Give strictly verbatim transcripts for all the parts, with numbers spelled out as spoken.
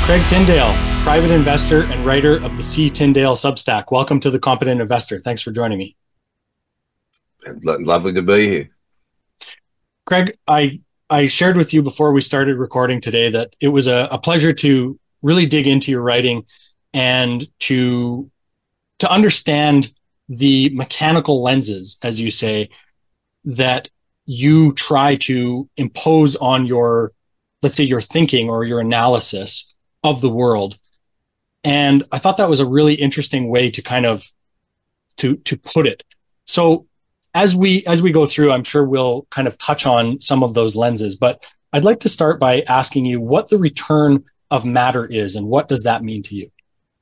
Craig Tyndale, private investor and writer of the C. Tyndale Substack. Welcome to The Competent Investor. Thanks for joining me. Lovely to be here. Craig, I, I shared with you before we started recording today that it was a, a pleasure to really dig into your writing and to, to understand the mechanical lenses, as you say, that you try to impose on your, let's say, your thinking or your analysis of the world. And I thought that was a really interesting way to kind of to to put it. So as we as we go through, I'm sure we'll kind of touch on some of those lenses, but I'd like to start by asking you what the return of matter is and what does that mean to you?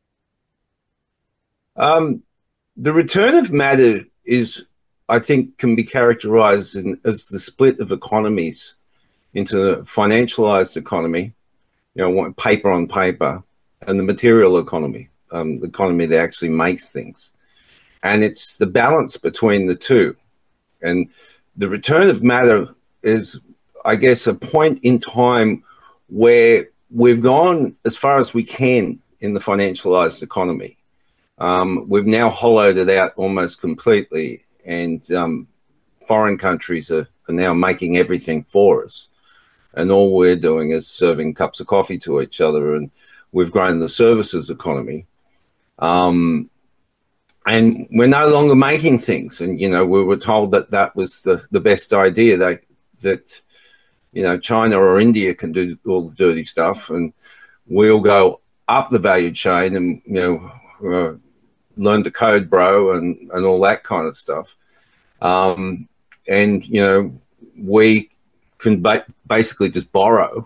Um, the return of matter is, I think, can be characterized in, as the split of economies into the financialized economy, you know, paper on paper, and the material economy, um, the economy that actually makes things. And it's the balance between the two. And the return of matter is, I guess, a point in time where we've gone as far as we can in the financialized economy. Um, we've now hollowed it out almost completely, and um, foreign countries are, are now making everything for us. And all we're doing is serving cups of coffee to each other, and we've grown the services economy. Um, and we're no longer making things. And, you know, we were told that that was the, the best idea, that, that, you know, China or India can do all the dirty stuff, and we'll go up the value chain and, you know, uh, learn to code, bro, and, and all that kind of stuff. Um, and, you know, we can ba- basically just borrow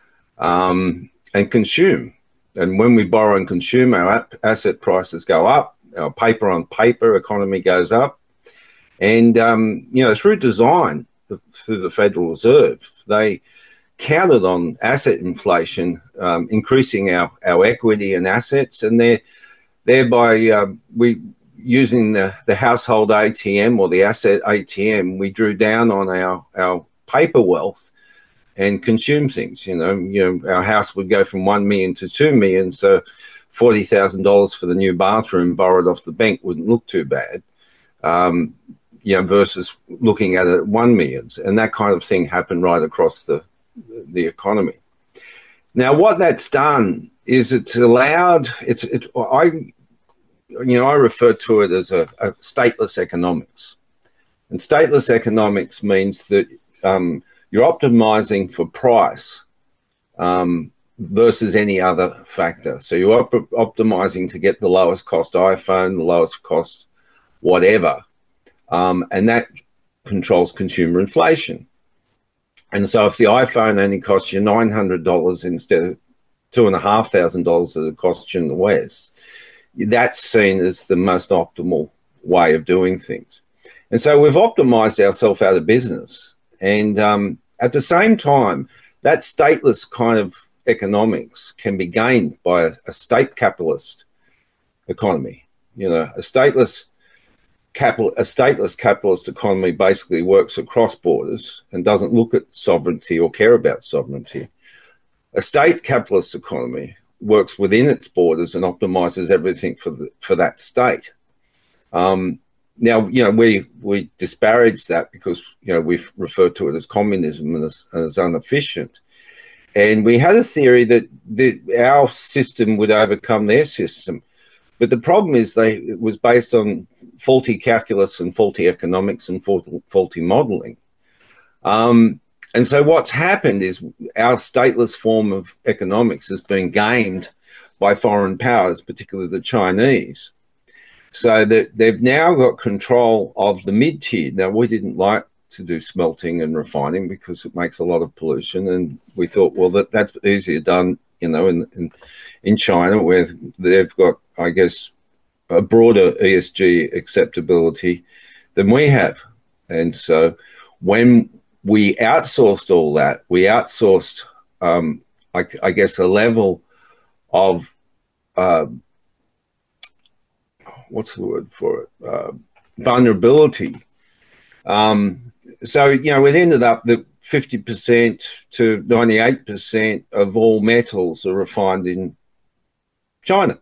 um, and consume. And when we borrow and consume, our asset prices go up, our paper on paper economy goes up. And, um, you know, through design, the, through the Federal Reserve, they counted on asset inflation, um, increasing our, our equity and assets, and they're, thereby uh, we using the, the household A T M or the asset A T M, we drew down on our, our paper wealth and consume things. You know, you know, our house would go from one million to two million. So forty thousand dollars for the new bathroom borrowed off the bank wouldn't look too bad. Um, you know, versus looking at it at one million. And that kind of thing happened right across the, the economy. Now, what that's done is it's allowed, it's, it, I, you know, I refer to it as a, a stateless economics. And stateless economics means that um, you're optimizing for price um, versus any other factor. So you're op- optimizing to get the lowest cost iPhone, the lowest cost whatever, um, and that controls consumer inflation. And so if the iPhone only costs you nine hundred dollars instead of two thousand five hundred dollars that it costs you in the West, that's seen as the most optimal way of doing things. And so we've optimized ourselves out of business. And um, at the same time, that stateless kind of economics can be gained by a, a state capitalist economy. You know, a stateless capital, a stateless capitalist economy basically works across borders and doesn't look at sovereignty or care about sovereignty. A state capitalist economy works within its borders and optimizes everything for the, for that state. Um, Now, you know, we, we disparage that because, you know, we've referred to it as communism and as, as inefficient. And we had a theory that the, our system would overcome their system. But the problem is they it was based on faulty calculus and faulty economics and faulty, faulty modeling. Um, and so what's happened is our stateless form of economics has been gamed by foreign powers, particularly the Chinese. So that they've now got control of the mid-tier. Now, we didn't like to do smelting and refining because it makes a lot of pollution. And we thought, well, that, that's easier done, you know, in, in in China, where they've got, I guess, a broader E S G acceptability than we have. And so when we outsourced all that, we outsourced, um, I, I guess, a level of uh, what's the word for it? Uh, vulnerability Um, so, you know, it ended up that fifty percent to ninety-eight percent of all metals are refined in China.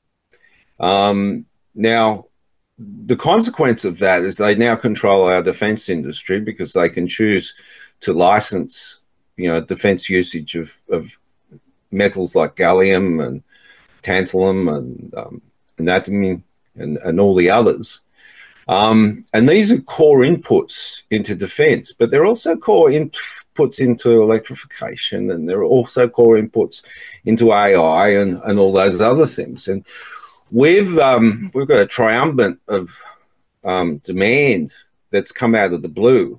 Um, now, the consequence of that is they now control our defense industry because they can choose to license, you know, defense usage of, of metals like gallium and tantalum and um, antimony and, and all the others. Um, and these are core inputs into defense, but they're also core inputs into electrification, and they're also core inputs into A I and, and all those other things. And we've um, we've got a triumvirate of um, demand that's come out of the blue,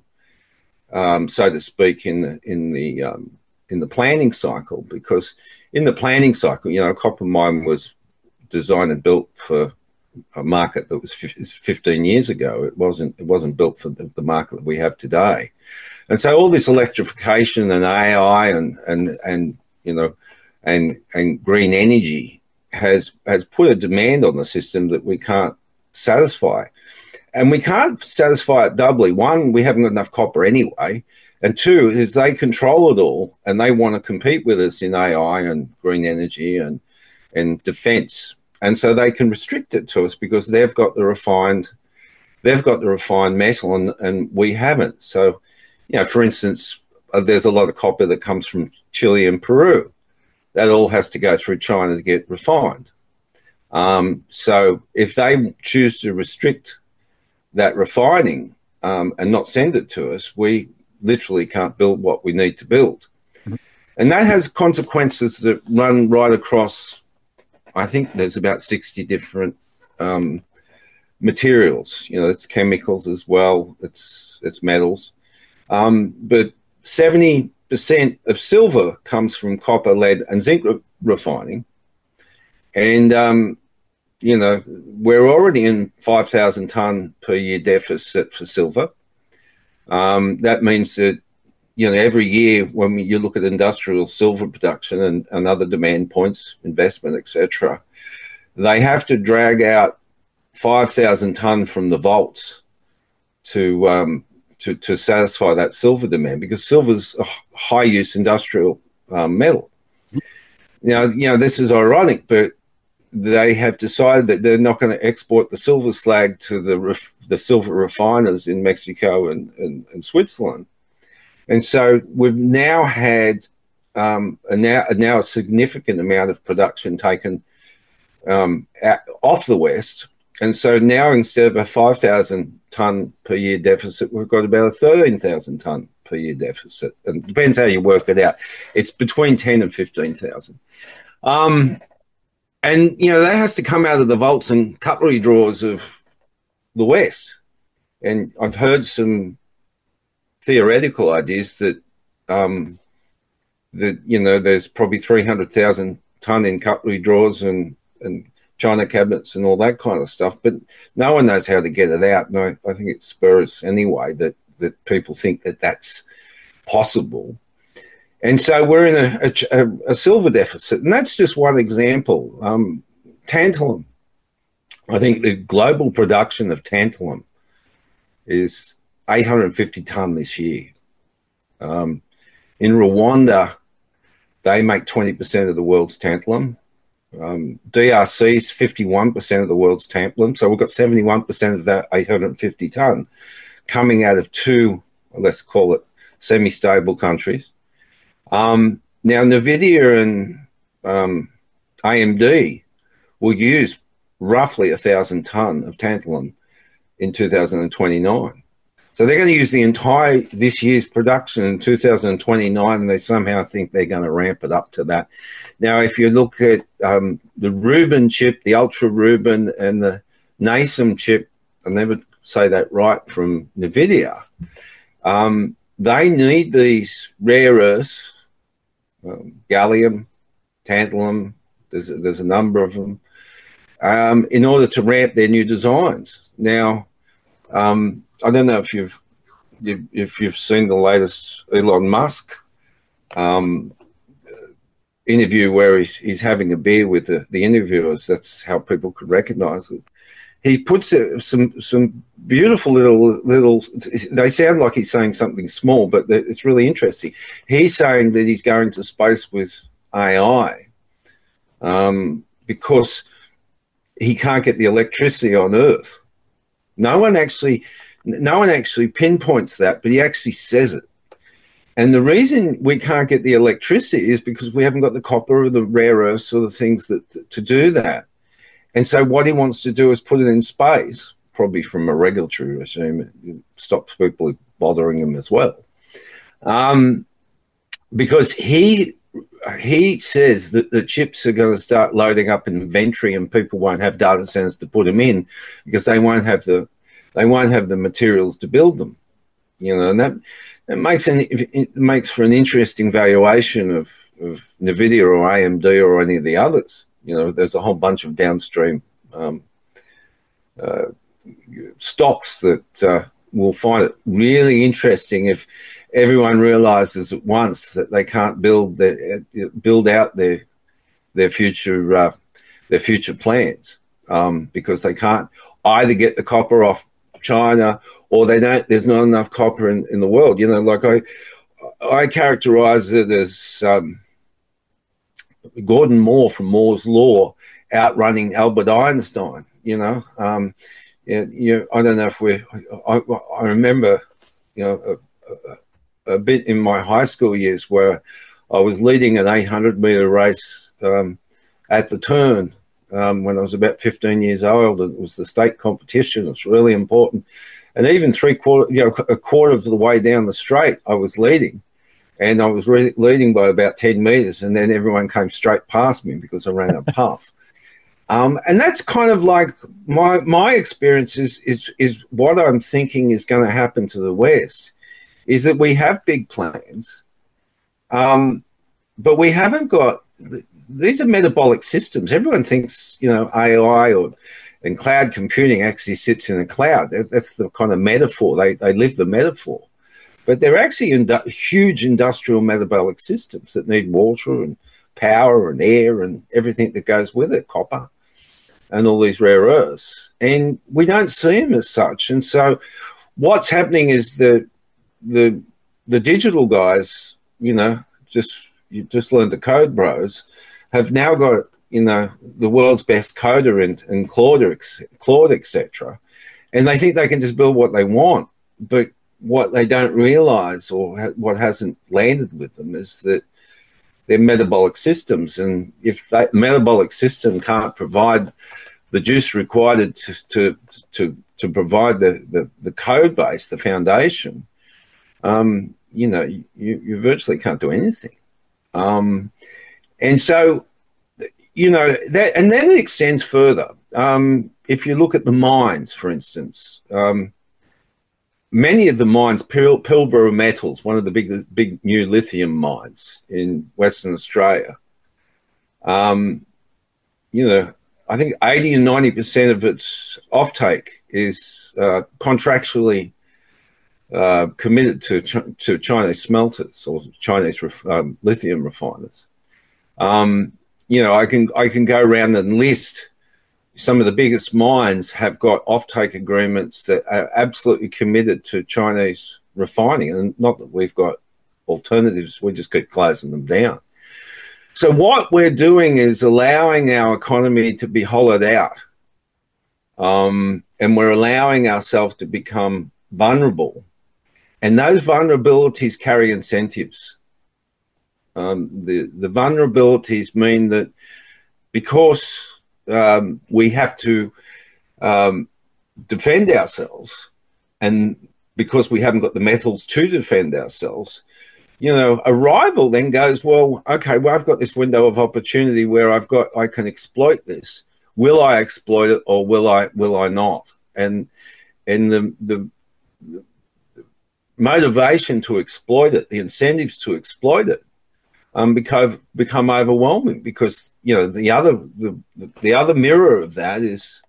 um, so to speak, in the in the um, in the planning cycle. Because in the planning cycle, you know, copper mine was designed and built for a market that was fifteen years ago. It wasn't it wasn't built for the, the market that we have today. And so all this electrification and A I and and and you know and and green energy has has put a demand on the system that we can't satisfy. And we can't satisfy it doubly. One, we haven't got enough copper anyway. And two, is they control it all and they want to compete with us in A I and green energy and and defense. And so they can restrict it to us because they've got the refined, they've got the refined metal, and, and we haven't. So, you know, for instance, uh, there's a lot of copper that comes from Chile and Peru. That all has to go through China to get refined. Um, so if they choose to restrict that refining um, and not send it to us, we literally can't build what we need to build. Mm-hmm. And that has consequences that run right across. I think there's about sixty different um, materials. You know, it's chemicals as well. It's it's metals, um, but seventy percent of silver comes from copper, lead, and zinc re- refining. And um, you know, we're already in five thousand ton per year deficit for silver. Um, that means that, you know, every year when we, you look at industrial silver production and, and other demand points, investment, et cetera, they have to drag out five thousand ton from the vaults to, um, to to satisfy that silver demand, because silver's a high use industrial um, metal. Now, you know, this is ironic, but they have decided that they're not going to export the silver slag to the ref, the silver refiners in Mexico and, and, and Switzerland. And so we've now had um, a now, a now a significant amount of production taken um, at, off the West. And so now, instead of a five thousand ton per year deficit, we've got about a thirteen thousand ton per year deficit. And it depends how you work it out. It's between ten and fifteen thousand. Um, and, you know, that has to come out of the vaults and cutlery drawers of the West. And I've heard some theoretical ideas that, um, that you know, there's probably three hundred thousand ton in cutlery drawers and, and china cabinets and all that kind of stuff, but no one knows how to get it out. And I, I think it spurs anyway that, that people think that that's possible. And so we're in a, a, a silver deficit, and that's just one example. Um, tantalum, I think the global production of tantalum is eight hundred fifty ton this year. Um, in Rwanda, they make twenty percent of the world's tantalum. Um, D R C is fifty-one percent of the world's tantalum. So we've got seventy-one percent of that eight hundred fifty ton coming out of two, let's call it, semi-stable countries. Um, now, NVIDIA and um, A M D will use roughly one thousand ton of tantalum in two thousand twenty-nine. So they're going to use the entire this year's production in two thousand twenty-nine, and they somehow think they're going to ramp it up to that. Now, if you look at um, the Rubin chip, the Ultra Rubin, and the NASEM chip, I'll never say that right, from NVIDIA, um, they need these rare earths, um, gallium, tantalum, there's a, there's a number of them, um, in order to ramp their new designs. Now, um, I don't know if you've if you've seen the latest Elon Musk um, interview where he's he's having a beer with the, the interviewers. That's how people could recognise it. he puts uh, some some beautiful little little. They sound like he's saying something small, but it's really interesting. He's saying that he's going to space with A I um, because he can't get the electricity on Earth. No one actually, no one actually pinpoints that, but he actually says it. And the reason we can't get the electricity is because we haven't got the copper or the rare earths or the things that to do that. And so what he wants to do is put it in space, probably from a regulatory regime. It stops people bothering him as well. Um, because he he says that the chips are going to start loading up in inventory and people won't have data centers to put them in because they won't have the they won't have the materials to build them. You know, and that, that makes an it makes for an interesting valuation of, of NVIDIA or A M D or any of the others. You know, there's a whole bunch of downstream um, uh, stocks that uh, will find it really interesting if everyone realizes at once that they can't build their, build out their their future uh, their future plans um, because they can't either get the copper off China or they don't. There's not enough copper in, in the world. You know, like I I characterize it as um, Gordon Moore from Moore's Law outrunning Albert Einstein. You know, um, you, you I don't know if we. I, I remember, you know, a, a, a bit in my high school years where I was leading an eight hundred meter race um, at the turn um, when I was about fifteen years old. It was the state competition. It's really important, and even three quarter, you know, a quarter of the way down the straight, I was leading. And I was re- leading by about ten meters, and then everyone came straight past me because I ran a path. Um, and that's kind of like my my experience is, is, is what I'm thinking is going to happen to the West, is that we have big plans, um, but we haven't got, these are metabolic systems. Everyone thinks, you know, A I or and cloud computing actually sits in a cloud. That, that's the kind of metaphor. They, they live the metaphor. But they're actually indu- huge industrial metabolic systems that need water and power and air and everything that goes with it, copper and all these rare earths. And we don't see them as such. And so what's happening is the the the digital guys, you know, just you just learned the code bros, have now got, you know, the world's best coder in, in Claude, Claude, et cetera. And they think they can just build what they want. But what they don't realize, or ha- what hasn't landed with them, is that they're metabolic systems. And if that metabolic system can't provide the juice required to to to, to provide the, the, the code base, the foundation, um, you know, you, you virtually can't do anything. Um, and so, you know, that, and then it extends further. Um, if you look at the mines, for instance, um, many of the mines, Pil- Pilbara Metals, one of the big, big new lithium mines in Western Australia, um, you know, I think eighty and ninety percent of its offtake is uh, contractually uh, committed to Ch- to Chinese smelters or Chinese ref- um, lithium refiners. Um, you know, I can I can go around and list. Some of the biggest mines have got offtake agreements that are absolutely committed to Chinese refining, and not that we've got alternatives, we just keep closing them down. So what we're doing is allowing our economy to be hollowed out, um, and we're allowing ourselves to become vulnerable. And those vulnerabilities carry incentives. Um, the, the vulnerabilities mean that because Um, we have to um, defend ourselves, and because we haven't got the metals to defend ourselves, you know, a rival then goes, well, okay, well, I've got this window of opportunity where I've got, I can exploit this. Will I exploit it, or will I, will I not? And and the the, the motivation to exploit it, the incentives to exploit it, Um, become become overwhelming, because you know the other the, the other mirror of that is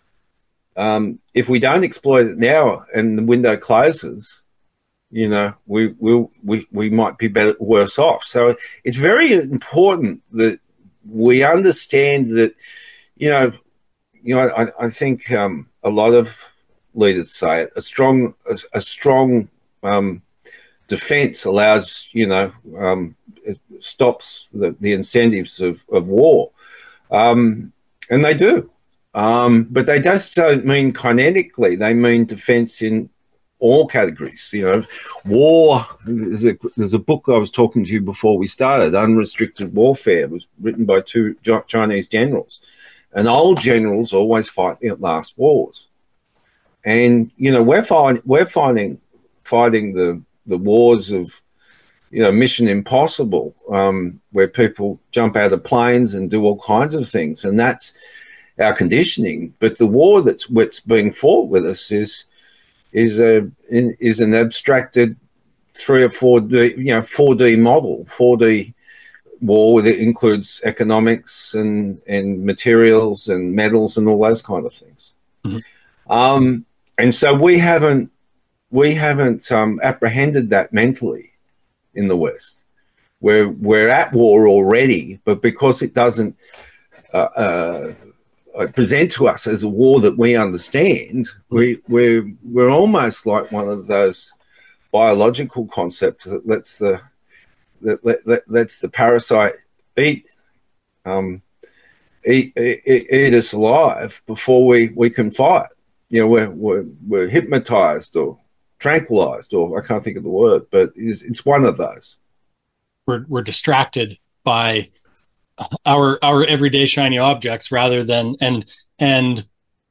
um, if we don't exploit it now and the window closes, you know we we we we might be better worse off. So it's very important that we understand that you know you know, I, I think um, a lot of leaders say it. A strong, a, a strong um, defence allows, you know, um, it stops the, the incentives of, of war, um, and they do. Um, but they just don't mean kinetically. They mean defence in all categories. You know, war. There's a, there's a book I was talking to you before we started. Unrestricted Warfare. It was written by two Chinese generals, and old generals always fight at last wars. And you know, we're fighting we're fighting fighting the the wars of, you know, Mission Impossible, um, where people jump out of planes and do all kinds of things, and that's our conditioning. But the war that's what's being fought with us is is a is an abstracted three or four D, you know, four D model, four D war that includes economics and and materials and metals and all those kind of things. Mm-hmm. Um, and so we haven't we haven't um, apprehended that mentally in the West. We're we're at war already, but because it doesn't uh, uh, present to us as a war that we understand, we we're we're almost like one of those biological concepts that lets the that let, let, lets the parasite eat, um, eat, eat eat us alive before we, we can fight. You know, we're we're, we're hypnotized or tranquilized, or I can't think of the word, but it's, it's one of those. We're we're distracted by our our everyday shiny objects rather than and and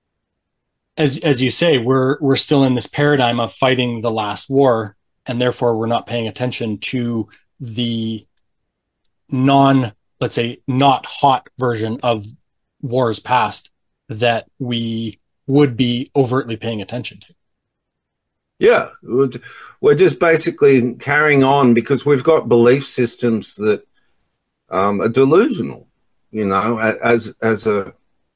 as as you say, we're we're still in this paradigm of fighting the last war, and therefore we're not paying attention to the non, let's say, not hot version of wars past that we would be overtly paying attention to. Yeah, we're just basically carrying on because we've got belief systems that um, are delusional, you know, as as a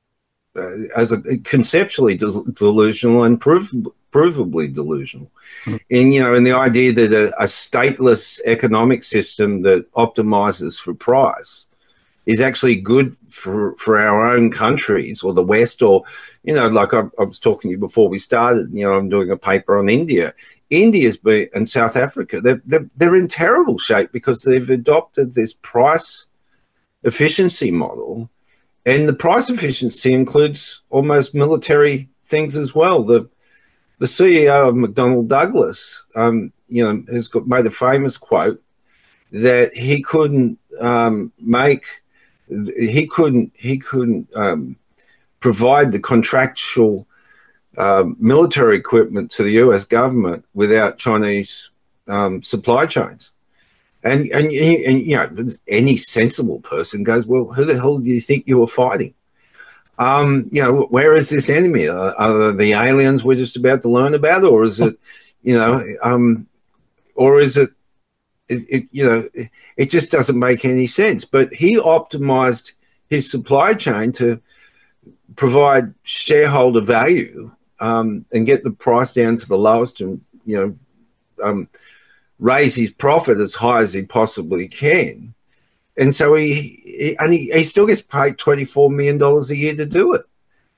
as a conceptually delusional and proof, provably delusional. Mm-hmm. And, you know, and the idea that a, a stateless economic system that optimizes for price is actually good for, for our own countries or the West, or, you know, like I, I was talking to you before we started, you know, I'm doing a paper on India. India's been, and South Africa, they're, they're, they're in terrible shape because they've adopted this price efficiency model. And the price efficiency includes almost military things as well. The the C E O of McDonnell Douglas, um, you know, has got made a famous quote that he couldn't um, make, he couldn't he couldn't um, provide the contractual uh, military equipment to the U S government without Chinese um, supply chains. And, and, and, you know, any sensible person goes, well, who the hell do you think you were fighting? Um, you know, where is this enemy? Are, are the aliens we're just about to learn about? Or is it, you know, um, or is it, it, it you know, it, it just doesn't make any sense. But he optimized his supply chain to provide shareholder value um, and get the price down to the lowest and, you know, um, raise his profit as high as he possibly can. And so he, he and he, he still gets paid twenty-four million dollars a year to do it.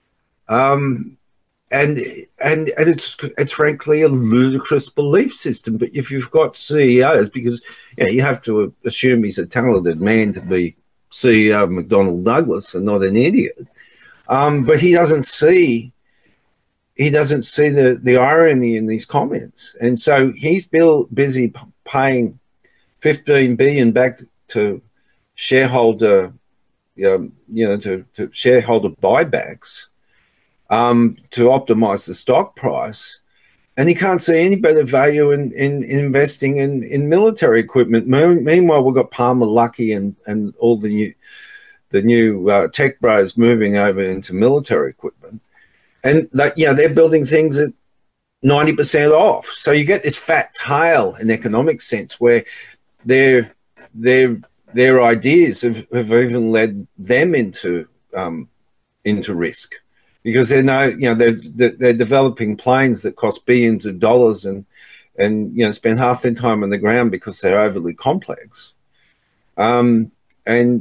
Um, and, and, and it's, it's frankly a ludicrous belief system. But if you've got C E Os, because you know, you have to assume he's a talented man to be C E O of McDonnell Douglas and not an idiot. Um, but he doesn't see He doesn't see the, the irony in these comments. And so he's bill, busy p- paying fifteen billion dollars back to shareholder, um, you know, to, to shareholder buybacks um, to optimize the stock price. And he can't see any better value in, in, in investing in, in military equipment. Meanwhile, we've got Palmer Luckey and, and all the new, the new uh, tech bros moving over into military equipment. And that, you know, they're building things at ninety percent off. So you get this fat tail in economic sense where their their their ideas have, have even led them into um, into risk because they're no, you know, they're they're developing planes that cost billions of dollars and and you know spend half their time on the ground because they're overly complex. Um, and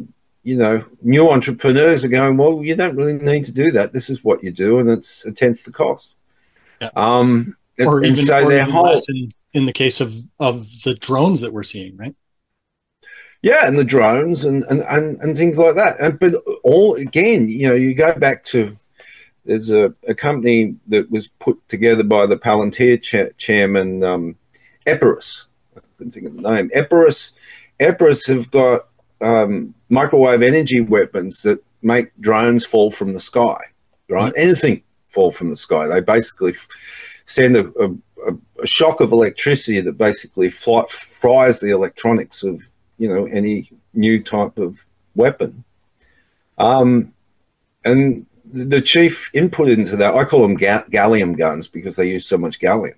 you know, new entrepreneurs are going, well, you don't really need to do that. This is what you do, and it's a tenth the cost. Yeah. Um, and, or even, and so or their even whole less in, in the case of, of the drones that we're seeing, right? Yeah, and the drones and, and, and, and things like that. And, but all, again, you know, you go back to, there's a, a company that was put together by the Palantir cha- chairman, um, Epirus. I couldn't think of the name. Epirus, Epirus have got um, microwave energy weapons that make drones fall from the sky, right? Mm-hmm. Anything fall from the sky. They basically f- send a, a, a shock of electricity that basically fly, fries the electronics of, you know, any new type of weapon. Um, and the chief input into that, I call them ga- gallium guns because they use so much gallium.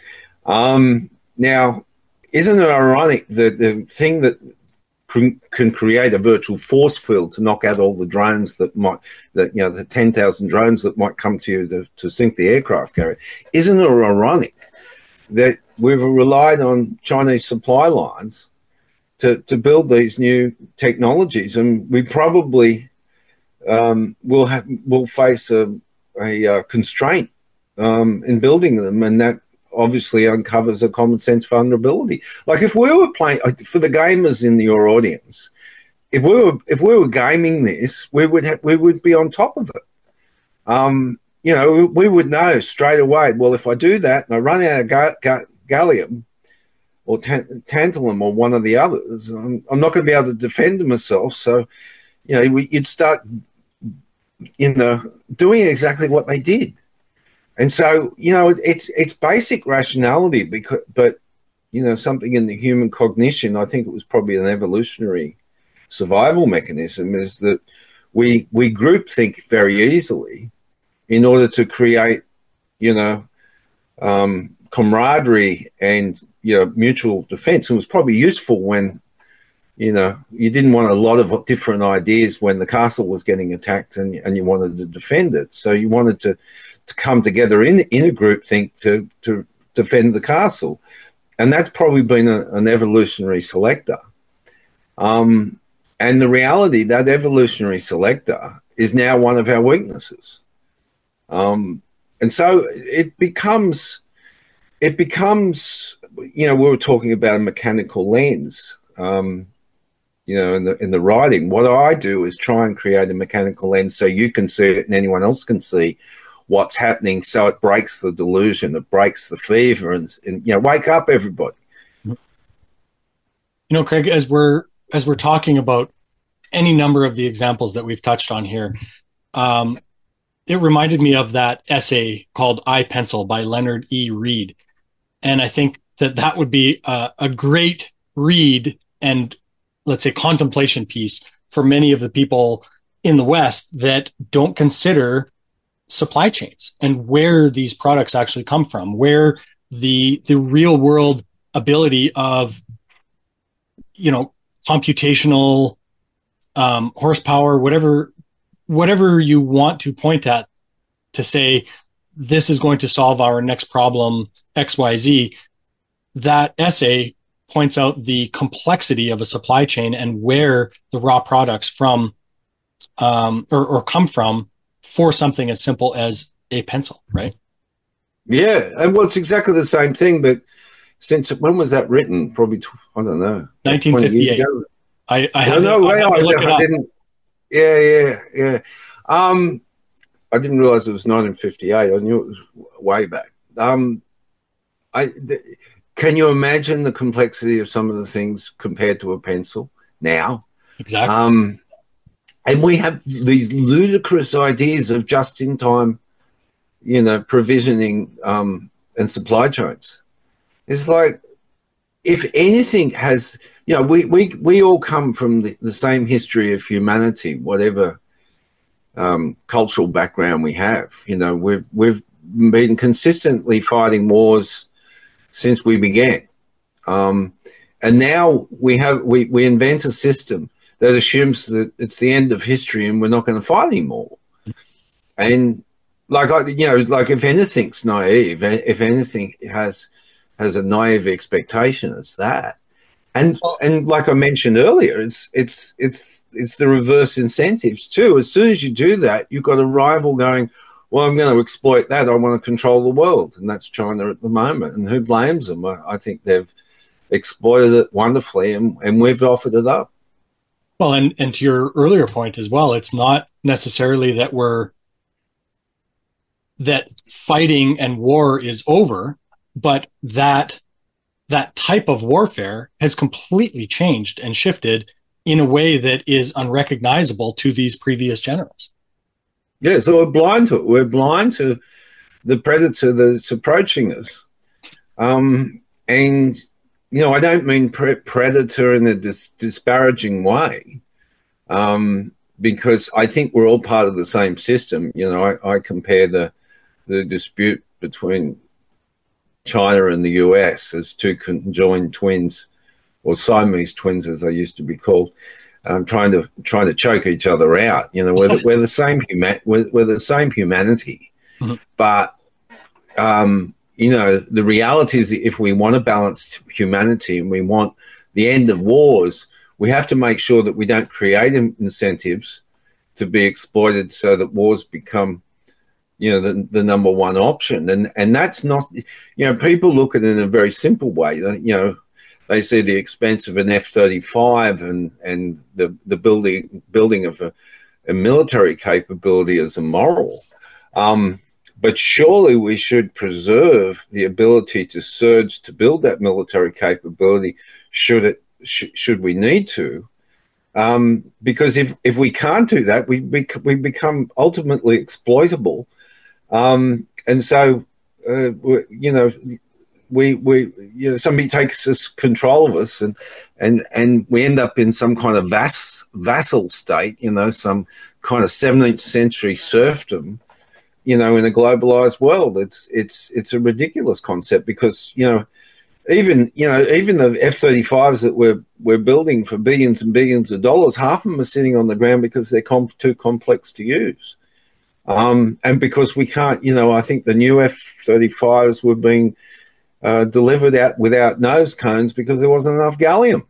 Um, now, isn't it ironic that the thing that can, can create a virtual force field to knock out all the drones that might, that, you know, the ten thousand drones that might come to you to, to sink the aircraft carrier, isn't it ironic that we've relied on Chinese supply lines to, to build these new technologies, and we probably um, will have will face a, a, a constraint um, in building them, and that obviously uncovers a common sense vulnerability. Like if we were playing for the gamers in your audience, if we were if we were gaming this, we would have, we would be on top of it. Um, you know, we would know straight away. Well, if I do that and I run out of ga- ga- gallium, or tan- tantalum, or one of the others, I'm, I'm not going to be able to defend myself. So, you know, we, you'd start, you know, doing exactly what they did. And so, you know, it, it's it's basic rationality, because, but, you know, something in the human cognition, I think it was probably an evolutionary survival mechanism, is that we we group think very easily in order to create, you know, um, camaraderie and, you know, mutual defense. It was probably useful when, you know, you didn't want a lot of different ideas when the castle was getting attacked and, and you wanted to defend it. So you wanted to, to come together in, in a group think to, to defend the castle. And that's probably been a, an evolutionary selector. Um, and the reality, that evolutionary selector is now one of our weaknesses. Um, and so it becomes... It becomes, you know, we were talking about a mechanical lens, um, you know, in the in the writing. What I do is try and create a mechanical lens so you can see it and anyone else can see what's happening, so it breaks the delusion, it breaks the fever, and, and you know, wake up, everybody. You know, Craig, as we're as we're talking about any number of the examples that we've touched on here, um, it reminded me of that essay called I, Pencil by Leonard E. Read. And I think that that would be a, a great read and, let's say, contemplation piece for many of the people in the West that don't consider supply chains and where these products actually come from, where the the real world ability of, you know, computational um, horsepower, whatever whatever you want to point at to say this is going to solve our next problem, X Y Z. That essay points out the complexity of a supply chain and where the raw products from um, or, or come from for something as simple as a pencil, right? Yeah, and well, it's exactly the same thing. But since when was that written? Probably I don't know, nineteen fifty-eight. twenty years ago. I, I had no, to, no, I had to look I, it I up. didn't. Yeah, yeah, yeah. Um, I didn't realize it was nineteen fifty-eight. I knew it was way back. Um, I th- can you imagine the complexity of some of the things compared to a pencil now? Exactly. Um, and we have these ludicrous ideas of just-in-time, you know, provisioning um, and supply chains. It's like, if anything has, you know, we we we all come from the, the same history of humanity, whatever um, cultural background we have. You know, we've we've been consistently fighting wars since we began, um, and now we have we we invent a system that assumes that it's the end of history and we're not going to fight anymore. And like I, you know, like if anything's naive, if anything has has a naive expectation, it's that. And and like I mentioned earlier, it's it's it's it's the reverse incentives too. As soon as you do that, you've got a rival going, well, I'm going to exploit that. I want to control the world, and that's China at the moment. And who blames them? I, I think they've exploited it wonderfully, and, and we've offered it up. Well, and and to your earlier point as well, it's not necessarily that we're that fighting and war is over, but that that type of warfare has completely changed and shifted in a way that is unrecognizable to these previous generals. Yeah, so we're blind to it. We're blind to the predator that's approaching us. Um, and, you know, I don't mean pre- predator in a dis- disparaging way, um, because I think we're all part of the same system. You know, I, I compare the the dispute between China and the U S as two conjoined twins, or Siamese twins as they used to be called, um, trying to trying to choke each other out. You know, we're the, we're the same human we're, we're the same humanity, mm-hmm. but um, you know, the reality is, if we want a balanced humanity and we want the end of wars, we have to make sure that we don't create incentives to be exploited so that wars become, you know, the, the number one option. And and that's not, you know, people look at it in a very simple way. You know, they see the expense of an F thirty-five and, and the, the building building of a, a military capability as immoral. Um, but surely we should preserve the ability to surge to build that military capability should it sh- should we need to. Um, because if, if we can't do that, we, we, we become ultimately exploitable. Um, and so, uh, you know, we, we, you know, somebody takes us control of us and, and, and we end up in some kind of vass, vassal state, you know, some kind of seventeenth century serfdom, you know, in a globalized world. It's, it's, it's a ridiculous concept because, you know, even, you know, even the F thirty-fives that we're, we're building for billions and billions of dollars, half of them are sitting on the ground because they're com- too complex to use. Um, and because we can't, you know, I think the new F thirty-fives were being uh, delivered out without nose cones because there wasn't enough gallium.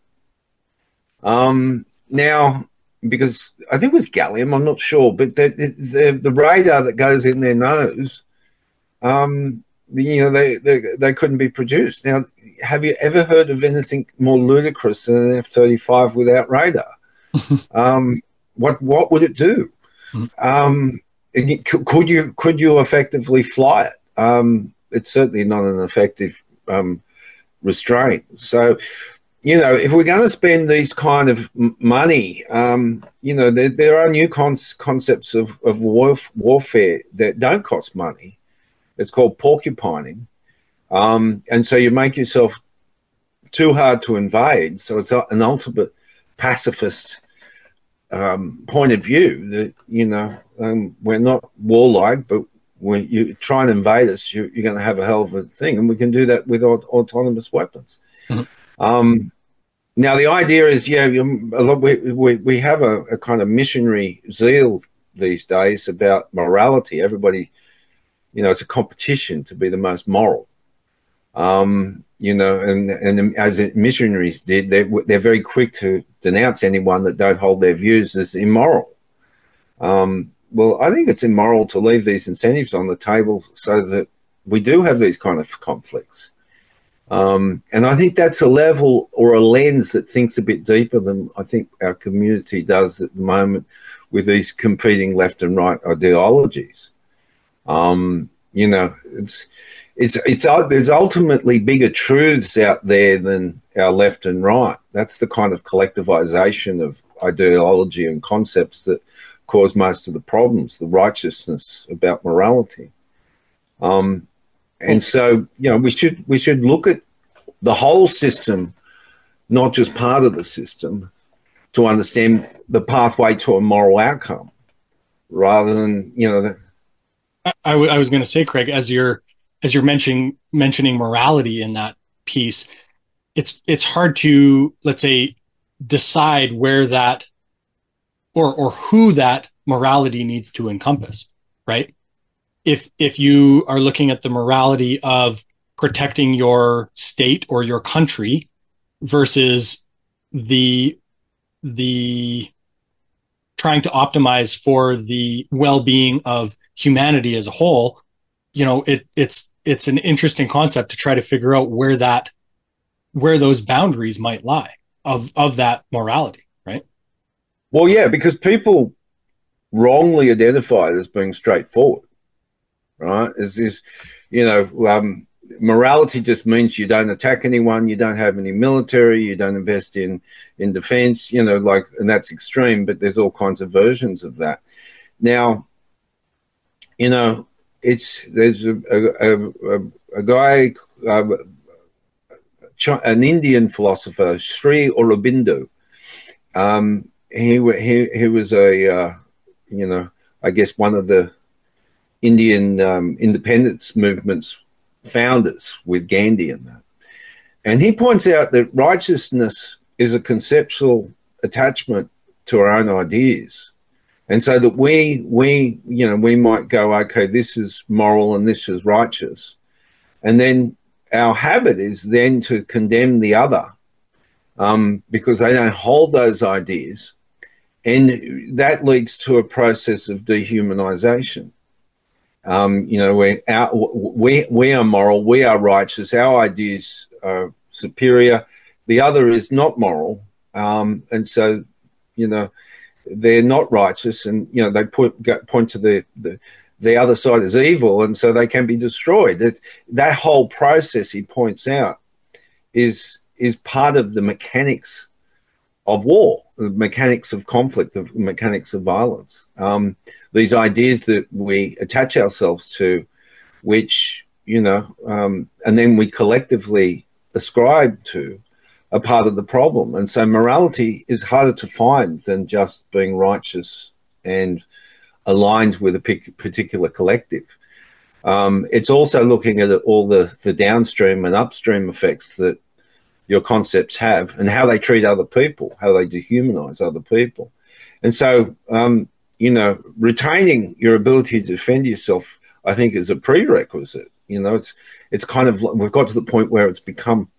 Um, now, because I think it was gallium, I'm not sure, but the, the, the radar that goes in their nose, um, you know, they, they, they couldn't be produced. Now, have you ever heard of anything more ludicrous than an F thirty-five without radar? um, what what would it do? Um, Could you could you effectively fly it? Um, it's certainly not an effective um, restraint. So, you know, if we're going to spend these kind of money, um, you know, there, there are new con- concepts of, of warf- warfare that don't cost money. It's called porcupining. Um, and so you make yourself too hard to invade. So it's an ultimate pacifist Um, point of view that, you know, um, we're not warlike, but when you try and invade us, you, you're going to have a hell of a thing. And we can do that with aut- autonomous weapons. Mm-hmm. Um, now, the idea is, yeah, a lot, we, we, we have a, a kind of missionary zeal these days about morality. Everybody, you know, it's a competition to be the most moral. Um, you know, and, and as missionaries did, they're, they're very quick to denounce anyone that don't hold their views as immoral. Um, well, I think it's immoral to leave these incentives on the table so that we do have these kind of conflicts. Um, and I think that's a level or a lens that thinks a bit deeper than I think our community does at the moment with these competing left and right ideologies. Um, you know, it's, it's, it's, there's ultimately bigger truths out there than our left and right. That's the kind of collectivization of ideology and concepts that cause most of the problems, the righteousness about morality. Um, and so, you know, we should, we should look at the whole system, not just part of the system, to understand the pathway to a moral outcome rather than, you know, the, I, w- I was going to say, Craig, as you're as you're mentioning mentioning morality in that piece, it's it's hard to, let's say, decide where that or or who that morality needs to encompass, right? If if you are looking at the morality of protecting your state or your country, versus the the trying to optimize for the well-being of humanity as a whole. You know, it it's it's an interesting concept to try to figure out where that where those boundaries might lie of of that morality, right? Well, yeah, because people wrongly identify it as being straightforward, right? Is is you know, um, morality just means you don't attack anyone, you don't have any military, you don't invest in in defense, you know, like, and that's extreme, but there's all kinds of versions of that. Now, you know, it's there's a a, a, a guy, uh, an Indian philosopher, Sri Aurobindo. Um, he he he was a uh, you know, I guess one of the Indian um, independence movement's founders with Gandhi and that. And he points out that righteousness is a conceptual attachment to our own ideas. And so that we, we, you know, we might go, okay, this is moral and this is righteous. And then our habit is then to condemn the other um, because they don't hold those ideas. And that leads to a process of dehumanization. Um, you know, we're our, we, we are moral, we are righteous, our ideas are superior. The other is not moral. Um, and so, you know, they're not righteous, and, you know, they put, point to the, the, the other side as evil, and so they can be destroyed. That, that whole process, he points out, is, is part of the mechanics of war, the mechanics of conflict, the mechanics of violence. Um, these ideas that we attach ourselves to, which, you know, um, and then we collectively ascribe to, are part of the problem. And so morality is harder to find than just being righteous and aligned with a particular collective. Um, it's also looking at all the, the downstream and upstream effects that your concepts have and how they treat other people, how they dehumanize other people. And so, um, you know, retaining your ability to defend yourself, I think, is a prerequisite. You know, it's it's kind of, we've got to the point where it's become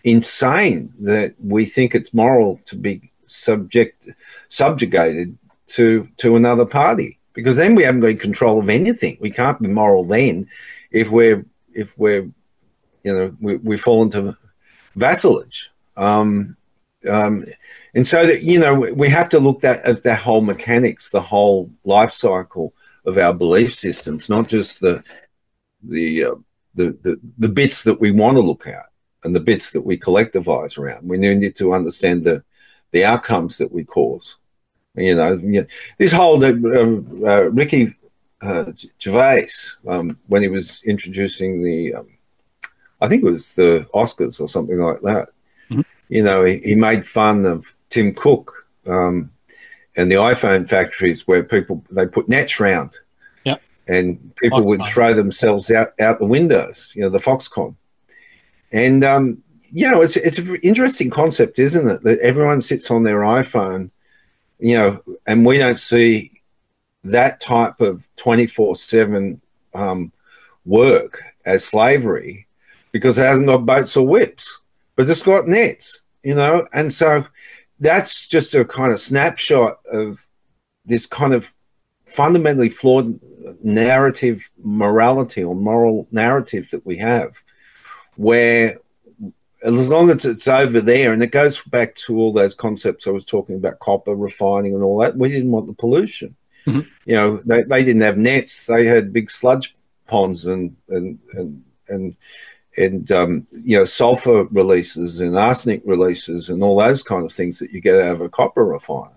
insane that we think it's moral to be subject subjugated to to another party, because then we haven't got control of anything. We can't be moral then if we're if we're you know we, we fall into vassalage. Um, um, and so that, you know, we have to look at, at that whole mechanics, the whole life cycle of our belief systems, not just the the uh, the, the the bits that we want to look at and the bits that we collectivize around. We need to understand the the outcomes that we cause. You know, this whole uh, uh, Ricky uh, Gervais, um, when he was introducing the, um, I think it was the Oscars or something like that. Mm-hmm. You know, he, he made fun of Tim Cook um, and the iPhone factories where people, they put nets round. Yep. And people Foxconn would throw themselves out, out the windows, you know, the Foxconn. And, um, you know, it's, it's an interesting concept, isn't it? That everyone sits on their iPhone, you know, and we don't see that type of twenty-four seven um, work as slavery because it hasn't got boats or whips, but it's got nets, you know. And so that's just a kind of snapshot of this kind of fundamentally flawed narrative morality or moral narrative that we have, where as long as it's over there, and it goes back to all those concepts I was talking about, copper refining and all that, we didn't want the pollution. Mm-hmm. You know, they, they didn't have nets; they had big sludge ponds and and and and and um, you know, sulfur releases and arsenic releases and all those kind of things that you get out of a copper refiner.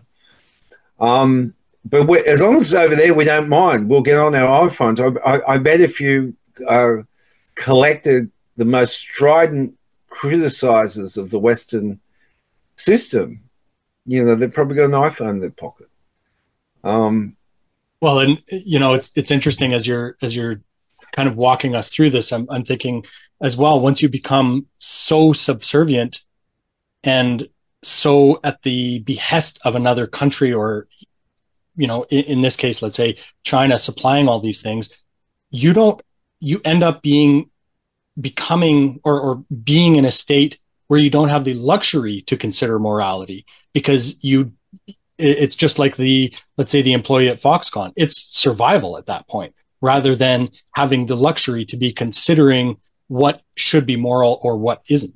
Um, but we, as long as it's over there, we don't mind. We'll get on our iPhones. I, I, I bet if you uh, collected the most strident criticizers of the Western system, you know, they've probably got an iPhone in their pocket. Um, well, and you know, it's it's interesting as you're as you're kind of walking us through this. I'm I'm thinking as well. Once you become so subservient and so at the behest of another country, or you know, in, in this case, let's say China supplying all these things, you don't you end up being becoming or, or being in a state where you don't have the luxury to consider morality because you, it's just like the, let's say the employee at Foxconn, it's survival at that point, rather than having the luxury to be considering what should be moral or what isn't.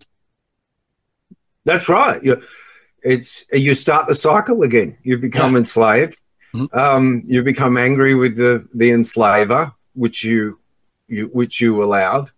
That's right. You, it's you start the cycle again. You become yeah. enslaved. Mm-hmm. Um, you become angry with the, the enslaver, which you, you which you allowed,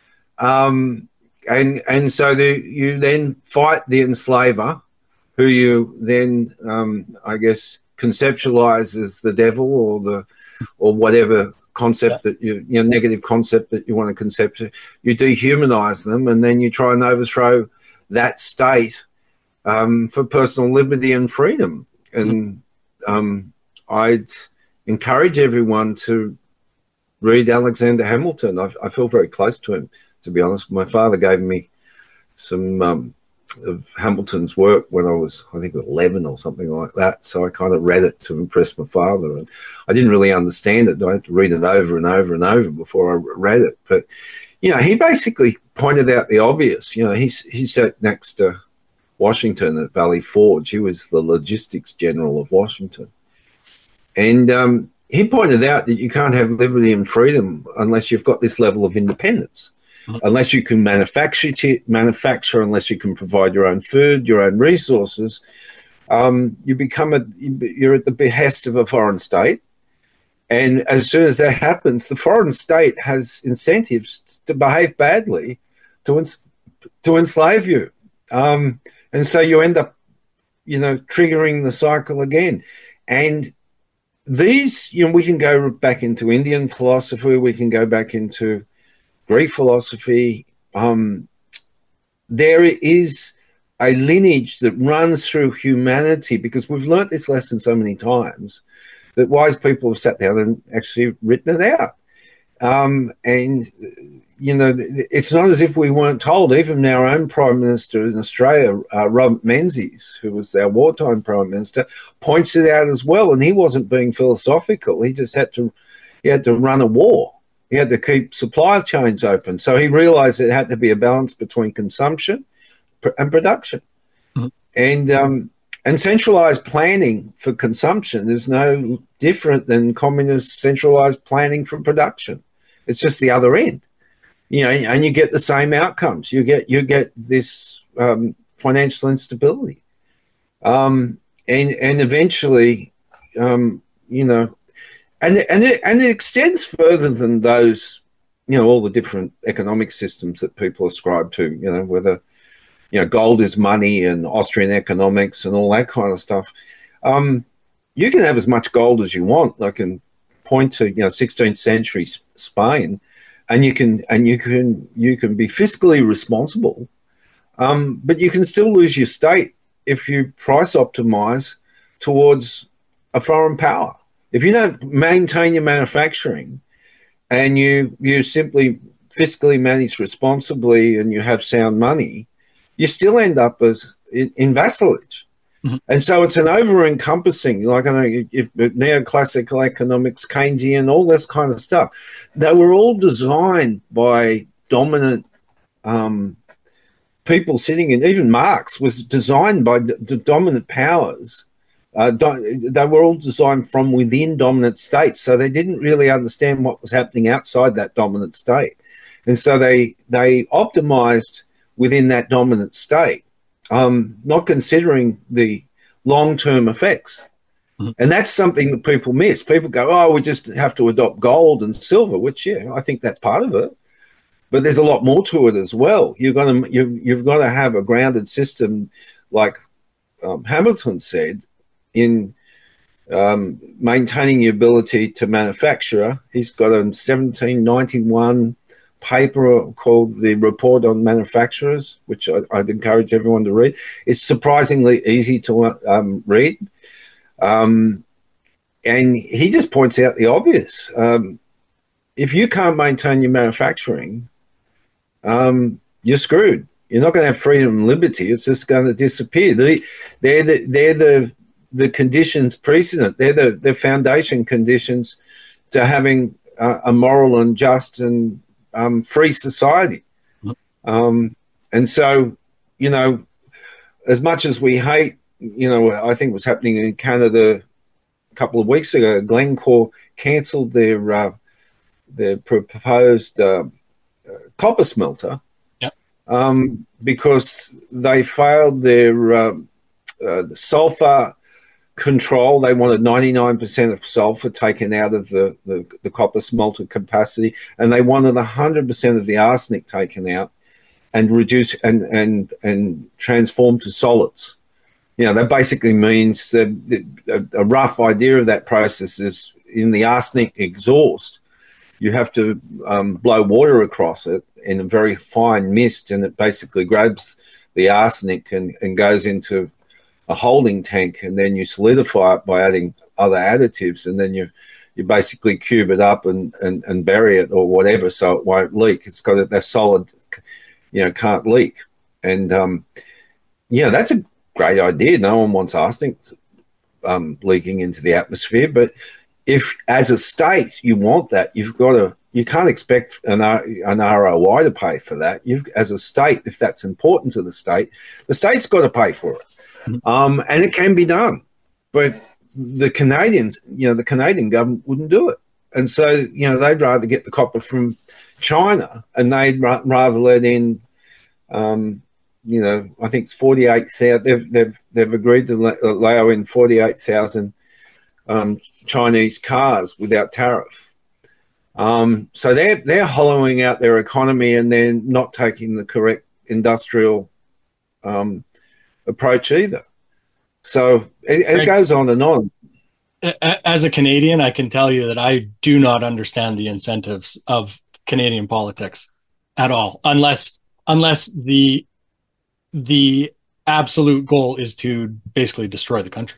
um, and and so the, you then fight the enslaver, who you then um, I guess conceptualize as the devil or the or whatever concept yeah. that you your negative concept that you want to concept. You dehumanize them, and then you try and overthrow that state um, for personal liberty and freedom. And mm-hmm. um, I'd encourage everyone to read Alexander Hamilton. I, I feel very close to him, to be honest. My father gave me some um, of Hamilton's work when I was, I think, eleven or something like that. So I kind of read it to impress my father. And I didn't really understand it. I had to read it over and over and over before I read it. But, you know, he basically pointed out the obvious. You know, he's, he sat next to Washington at Valley Forge. He was the logistics general of Washington. And um, he pointed out that you can't have liberty and freedom unless you've got this level of independence. Mm-hmm. Unless you can manufacture, manufacture, unless you can provide your own food, your own resources, um, you become a, you're at the behest of a foreign state. And as soon as that happens, the foreign state has incentives to behave badly, to ens- to enslave you. Um, and so you end up, you know, triggering the cycle again. And these, you know, we can go back into Indian philosophy, we can go back into Greek philosophy. Um, there is a lineage that runs through humanity, because we've learnt this lesson so many times that wise people have sat down and actually written it out. Um, and, you know, it's not as if we weren't told. Even our own Prime Minister in Australia, uh, Robert Menzies, who was our wartime Prime Minister, points it out as well. And he wasn't being philosophical. He just had to, he had to run a war. He had to keep supply chains open. So he realized it had to be a balance between consumption and production. Mm-hmm. And um, and centralized planning for consumption is no different than communist centralized planning for production. It's just the other end. You know, and you get the same outcomes. You get you get this um, financial instability. Um, and and eventually, um, you know, And and it, and it extends further than those, you know, all the different economic systems that people ascribe to, you know, whether, you know, gold is money and Austrian economics and all that kind of stuff. Um, you can have as much gold as you want. I can point to, you know, sixteenth century Spain, and you can and you can you can be fiscally responsible, um, but you can still lose your state if you price optimize towards a foreign power. If you don't maintain your manufacturing and you you simply fiscally manage responsibly and you have sound money, you still end up as in, in vassalage. Mm-hmm. And so it's an over-encompassing, like I know, if, if neoclassical economics, Keynesian, all this kind of stuff. They were all designed by dominant um, people sitting in, even Marx was designed by the, the dominant powers. Uh, they were all designed from within dominant states, so they didn't really understand what was happening outside that dominant state. And so they they optimized within that dominant state, um, not considering the long-term effects. Mm-hmm. And that's something that people miss. People go, oh, we just have to adopt gold and silver, which, yeah, I think that's part of it. But there's a lot more to it as well. You're gonna, you, you've got to have a grounded system, like um, Hamilton said, in um, maintaining the ability to manufacture. He's got a seventeen ninety-one paper called the Report on Manufacturers, which I, I'd encourage everyone to read. It's surprisingly easy to um, read. Um, and he just points out the obvious. Um, if you can't maintain your manufacturing, um, you're screwed. You're not going to have freedom and liberty. It's just going to disappear. They, they're the, they're the the conditions precedent. They're the, the foundation conditions to having uh, a moral and just and um, free society. Mm-hmm. Um, and so, you know, as much as we hate, you know, I think what's happening in Canada a couple of weeks ago, Glencore cancelled their uh, their proposed uh, copper smelter. Yep. Um, because they failed their uh, uh, sulfur control. They wanted ninety-nine percent of sulfur taken out of the, the, the copper smelter capacity, and they wanted one hundred percent of the arsenic taken out and reduce and, and, and transformed to solids. You know, that basically means that a, a rough idea of that process is in the arsenic exhaust, you have to um, blow water across it in a very fine mist, and it basically grabs the arsenic and, and goes into a holding tank, and then you solidify it by adding other additives, and then you you basically cube it up and, and, and bury it or whatever so it won't leak. It's got a, that solid, you know, can't leak. And, um, yeah, that's a great idea. No one wants arsenic um, leaking into the atmosphere, but if as a state you want that, you've got to, you can't expect an, an R O I to pay for that. You've, as a state, if that's important to the state, the state's got to pay for it. Um, and it can be done. But the Canadians, you know, the Canadian government wouldn't do it. And so, you know, they'd rather get the copper from China, and they'd ra- rather let in, um, you know, I think it's forty-eight thousand, they've, they've, they've agreed to allow in forty-eight thousand um, Chinese cars without tariff. Um, so they're, they're hollowing out their economy, and they're not taking the correct industrial um, approach either. So it, it goes on and on. As a Canadian, I can tell you that I do not understand the incentives of Canadian politics at all, unless unless the the absolute goal is to basically destroy the country.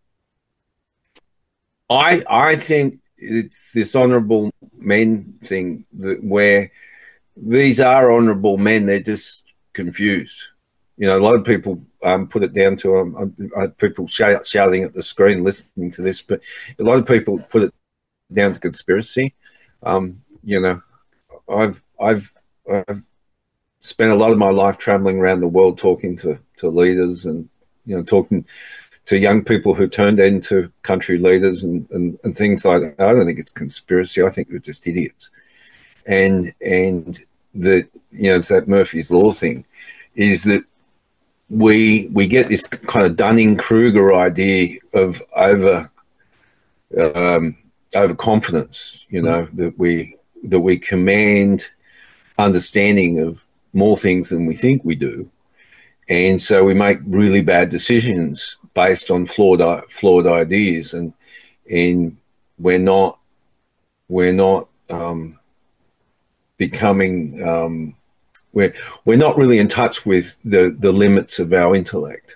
I I think it's this honourable men thing that where these are honourable men, they're just confused. You know, a lot of people um, put it down to um, uh, people shout, shouting at the screen listening to this, but a lot of people put it down to conspiracy. Um, you know, I've I've I've spent a lot of my life traveling around the world talking to, to leaders, and you know, talking to young people who turned into country leaders and, and, and things like that. I don't think it's conspiracy. I think they're just idiots. And and the you know, it's that Murphy's Law thing, is that we we get this kind of Dunning-Kruger idea of over um, overconfidence, you know, mm-hmm. that we that we command understanding of more things than we think we do, and so we make really bad decisions based on flawed flawed ideas, and and we're not we're not um, becoming um, we're we're not really in touch with the the limits of our intellect.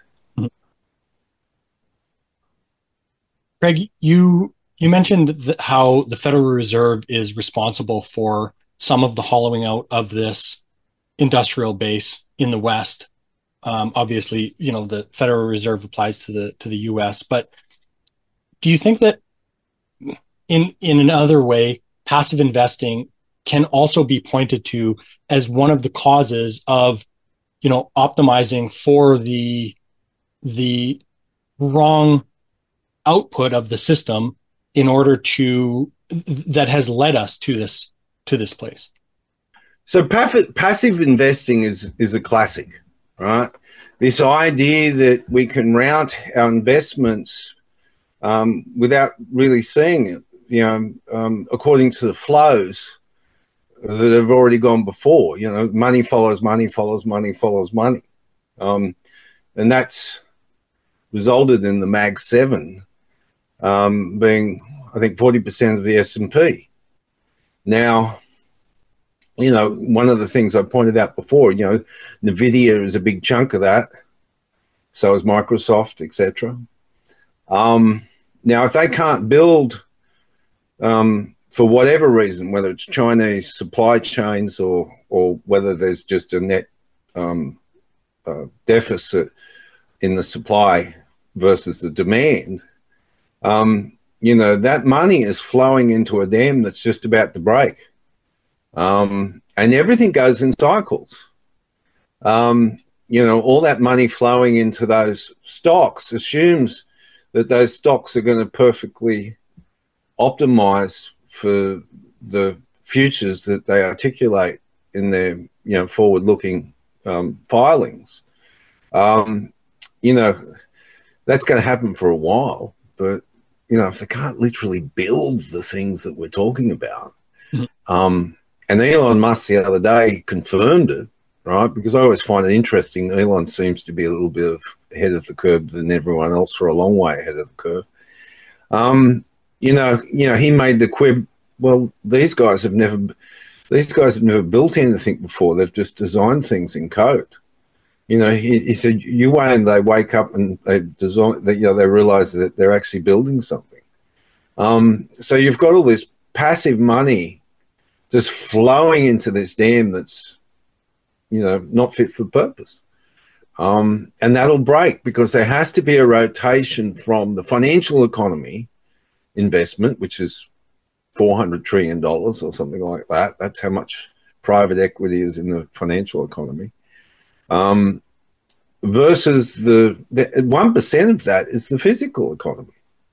Greg, you you mentioned th- how the Federal Reserve is responsible for some of the hollowing out of this industrial base in the West. Um, obviously, you know, the Federal Reserve applies to the to the U S, but do you think that in in another way, passive investing can also be pointed to as one of the causes of, you know, optimizing for the the wrong output of the system in order to that has led us to this to this place? So passive passive investing is is a classic, right? This idea that we can route our investments um, without really seeing it, you know, um, according to the flows that have already gone before. You know, money follows money follows money follows money, um, and that's resulted in the Mag seven um, being, I think, forty percent of the S and P. Now, you know, one of the things I pointed out before, you know, NVIDIA is a big chunk of that. So is Microsoft, et cetera. Um, now, if they can't build um, for whatever reason, whether it's Chinese supply chains or or whether there's just a net um, uh, deficit in the supply versus the demand, um, you know, that money is flowing into a dam that's just about to break. Um, and everything goes in cycles. Um, you know, all that money flowing into those stocks assumes that those stocks are going to perfectly optimize for the futures that they articulate in their, you know, forward-looking um, filings. Um, you know, that's going to happen for a while, but, you know, if they can't literally build the things that we're talking about, mm-hmm. um, and Elon Musk the other day confirmed it, right? Because I always find it interesting. Elon seems to be a little bit of ahead of the curve than everyone else, for a long way ahead of the curve. Um, you know, you know, he made the quib. Well, these guys have never, these guys have never built anything before. They've just designed things in code. You know, he, he said, you wait and they wake up and they design. That, you know, they realize that they're actually building something. Um, so you've got all this passive money just flowing into this dam that's, you know, not fit for purpose. Um, and that'll break because there has to be a rotation from the financial economy investment, which is four hundred trillion dollars or something like that. That's how much private equity is in the financial economy. Um, versus the, the one percent of that is the physical economy.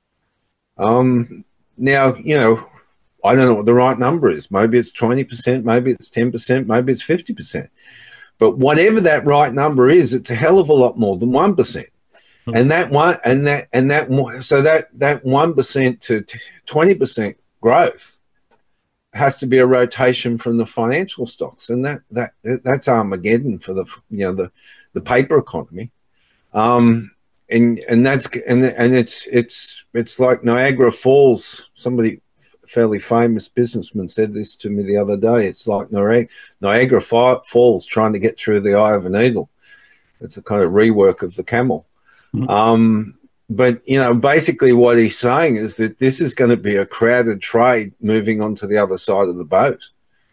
Um, now, you know, I don't know what the right number is. Maybe it's twenty percent, maybe it's ten percent, maybe it's fifty percent. But whatever that right number is, it's a hell of a lot more than one percent. Mm-hmm. And that one, and that, and that, so that, that one percent to twenty percent growth has to be a rotation from the financial stocks. And that, that, that's Armageddon for the, you know, the, the paper economy. Um, and, and that's, and, and it's, it's, it's like Niagara Falls. Somebody, fairly famous businessman, said this to me the other day. It's like Niagara Falls trying to get through the eye of a needle. It's a kind of rework of the camel. Mm-hmm. Um, but, you know, basically what he's saying is that this is going to be a crowded trade moving on to the other side of the boat,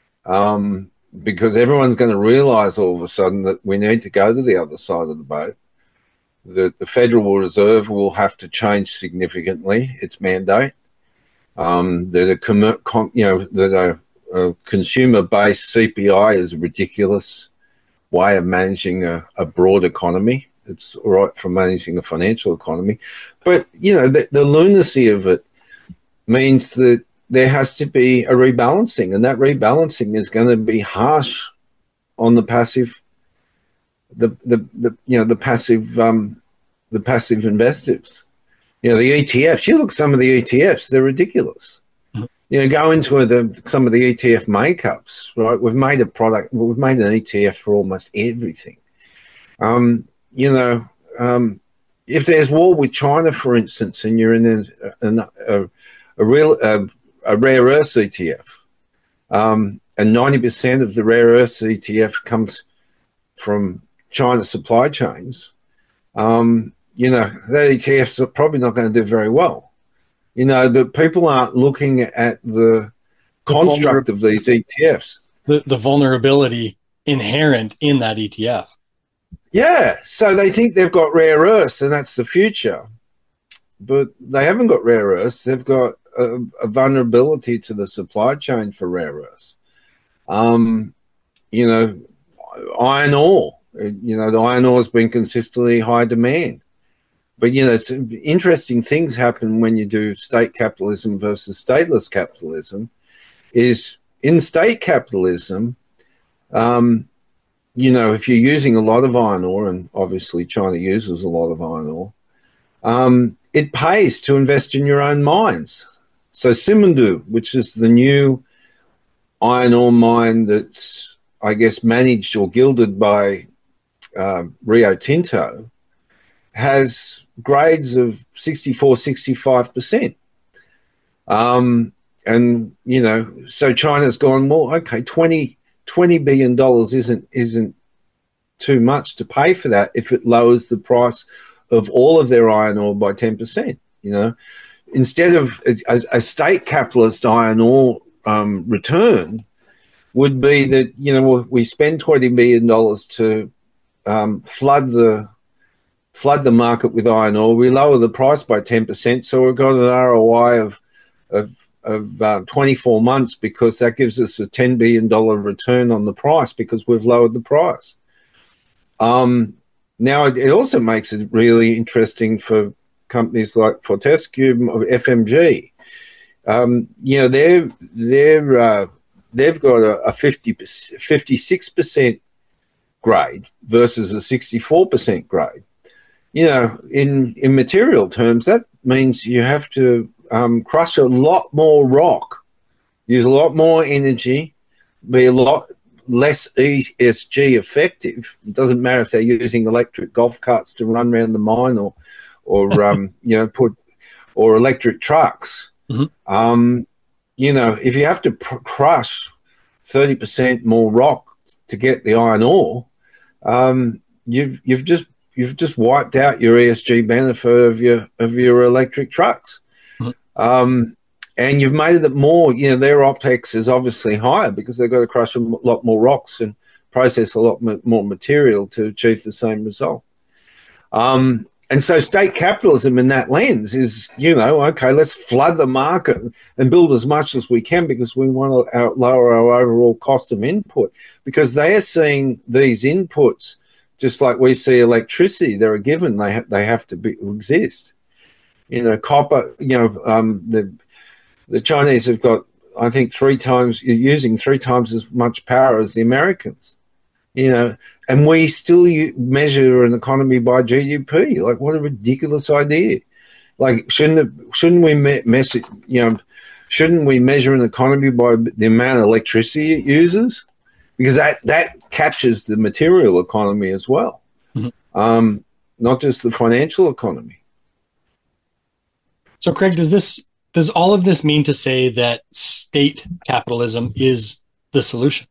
um, because everyone's going to realize all of a sudden that we need to go to the other side of the boat. The, the Federal Reserve will have to change significantly its mandate. Um, that a com- com- you know that a, a consumer-based C P I is a ridiculous way of managing a, a broad economy. It's all right for managing a financial economy, but you know the, the lunacy of it means that there has to be a rebalancing, and that rebalancing is going to be harsh on the passive, the the, the you know the passive um, the passive investors. You know, the E T Fs, you look at some of the E T Fs, they're ridiculous. Mm-hmm. You know, go into the, some of the E T F makeups, right? We've made a product, we've made an E T F for almost everything. Um, you know, um, if there's war with China, for instance, and you're in a, a, a, a real a, a rare earths E T F, um, and ninety percent of the rare earths E T F comes from China supply chains, um, you know, that E T Fs are probably not going to do very well. You know, the people aren't looking at the, the construct of these E T Fs. The, the vulnerability inherent in that E T F. Yeah, so they think they've got rare earths and that's the future. But they haven't got rare earths. They've got a, a vulnerability to the supply chain for rare earths. Um, you know, iron ore. You know, the iron ore has been consistently high demand. But, you know, it's interesting things happen when you do state capitalism versus stateless capitalism. Is in state capitalism, um, you know, if you're using a lot of iron ore, and obviously China uses a lot of iron ore, um, it pays to invest in your own mines. So Simandou, which is the new iron ore mine that's, I guess, managed or gilded by uh, Rio Tinto, has grades of sixty-four, sixty-five percent. Um, and, you know, so China's gone, well, okay, twenty, twenty billion dollars isn't, isn't too much to pay for that if it lowers the price of all of their iron ore by ten percent, you know. Instead of a, a state capitalist iron ore um, return would be that, you know, we spend twenty billion dollars to um, flood the flood the market with iron ore. We lower the price by ten percent, so we've got an R O I of of, of uh, twenty-four months, because that gives us a ten billion dollars return on the price because we've lowered the price. Um, now, it, it also makes it really interesting for companies like Fortescue or F M G. Um, you know, they're, they're, uh, they've got a, a fifty, fifty-six percent grade versus a sixty-four percent grade. You know, in, in material terms, that means you have to um, crush a lot more rock, use a lot more energy, be a lot less E S G effective. It doesn't matter if they're using electric golf carts to run around the mine or, or um, you know, put or electric trucks. Mm-hmm. Um, you know, if you have to pr- crush thirty percent more rock to get the iron ore, um, you've you've just you've just wiped out your E S G benefit of your of your electric trucks. Mm-hmm. Um, and you've made it more, you know, their OPEX is obviously higher because they've got to crush a lot more rocks and process a lot more material to achieve the same result. Um, and so state capitalism in that lens is, you know, okay, let's flood the market and build as much as we can because we want to lower our overall cost of input, because they are seeing these inputs just like we see electricity. They're a given. They, ha- they have to be, exist. You know, copper, you know, um, the the Chinese have got, I think, three times, you're using three times as much power as the Americans, you know, and we still u- measure an economy by G D P. Like, what a ridiculous idea. Like, shouldn't it, shouldn't we me- mess it, you know, shouldn't we measure an economy by the amount of electricity it uses? Because that, that captures the material economy as well, mm-hmm. um, not just the financial economy. So, Craig, does this does all of this mean to say that state capitalism is the solution?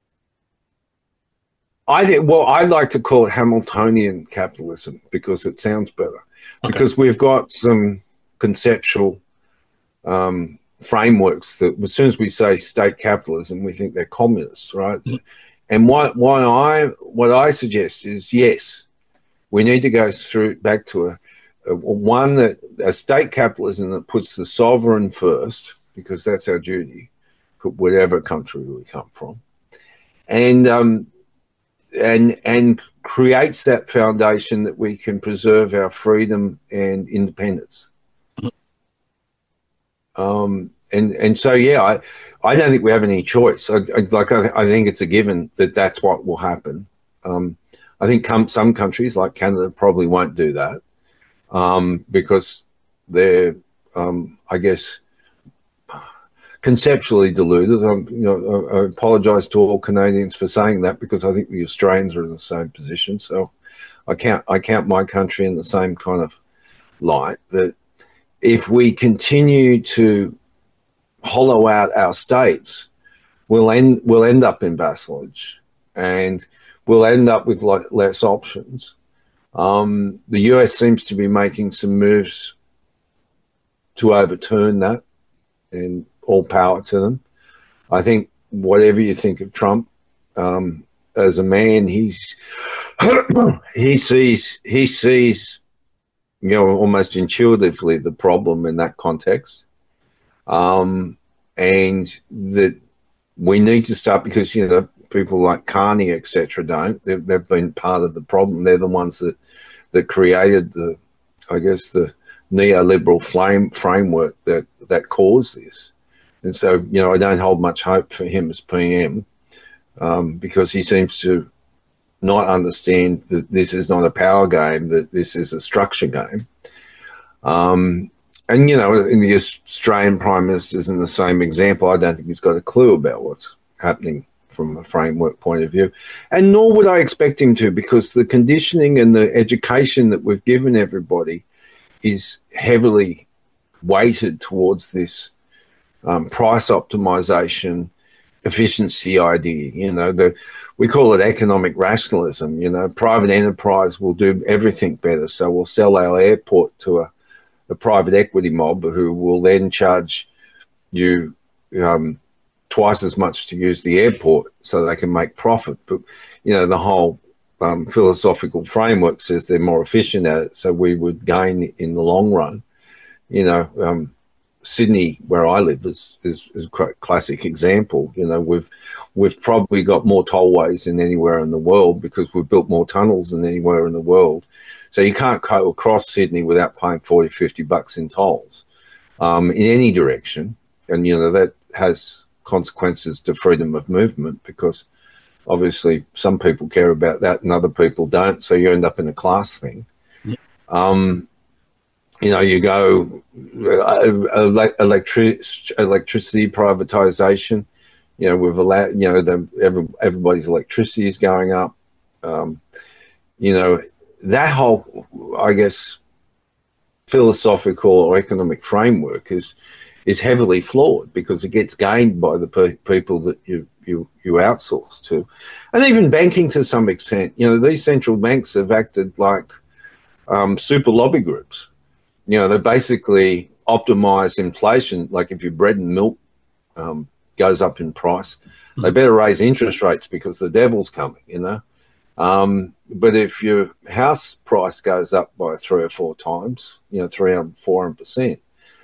I think, well, I like to call it Hamiltonian capitalism because it sounds better. Okay. Because we've got some conceptual um, frameworks that, as soon as we say state capitalism, we think they're communists, right? Mm-hmm. And what, what I what I suggest is, yes, we need to go through back to a one that a state capitalism that puts the sovereign first, because that's our duty, whatever country we come from, and um, and and creates that foundation that we can preserve our freedom and independence. Um, and and so yeah, I I don't think we have any choice. I, I, like I, I think it's a given that that's what will happen. Um, I think com- some countries like Canada probably won't do that. Um, because they're, um, I guess, conceptually deluded. I'm, you know, I, I apologise to all Canadians for saying that because I think the Australians are in the same position. So I count, I count my country in the same kind of light. That if we continue to hollow out our states, we'll end we'll end up in vassalage, and we'll end up with like less options. Um, the U S seems to be making some moves to overturn that, and all power to them. I think whatever you think of Trump, um, as a man, he's he sees he sees you know almost intuitively the problem in that context, um, and that we need to start, because you know people like Carney, et cetera, don't. They've, they've been part of the problem. They're the ones that, that created the, I guess, the neoliberal flame framework that, that caused this. And so, you know, I don't hold much hope for him as P M, um, because he seems to not understand that this is not a power game, that this is a structure game. Um, and, you know, in the Australian Prime Minister's in the same example, I don't think he's got a clue about what's happening from a framework point of view. And nor would I expect him to, because the conditioning and the education that we've given everybody is heavily weighted towards this um, price optimization, efficiency idea. You know, the, we call it economic rationalism. You know, private enterprise will do everything better. So we'll sell our airport to a, a private equity mob who will then charge you um, twice as much to use the airport so they can make profit. But, you know, the whole um, philosophical framework says they're more efficient at it, so we would gain in the long run. You know, um, Sydney, where I live, is, is, is a classic example. You know, we've we've probably got more tollways than anywhere in the world because we've built more tunnels than anywhere in the world. So you can't go across Sydney without paying forty, fifty bucks in tolls um, in any direction. And, you know, that has consequences to freedom of movement because obviously some people care about that and other people don't. So you end up in a class thing. Yeah. Um, You know, you go uh, electric, electricity privatization. You know, we've allowed, you know, the, every, everybody's electricity is going up. Um, you know, that whole, I guess, philosophical or economic framework is is heavily flawed because it gets gained by the pe people that you, you, you outsource to. And even banking to some extent. You know, these central banks have acted like um, super lobby groups. You know, they basically optimize inflation. Like if your bread and milk um, goes up in price, mm-hmm. they better raise interest rates because the devil's coming, you know. Um, but if your house price goes up by three or four times, you know, three hundred, four hundred percent,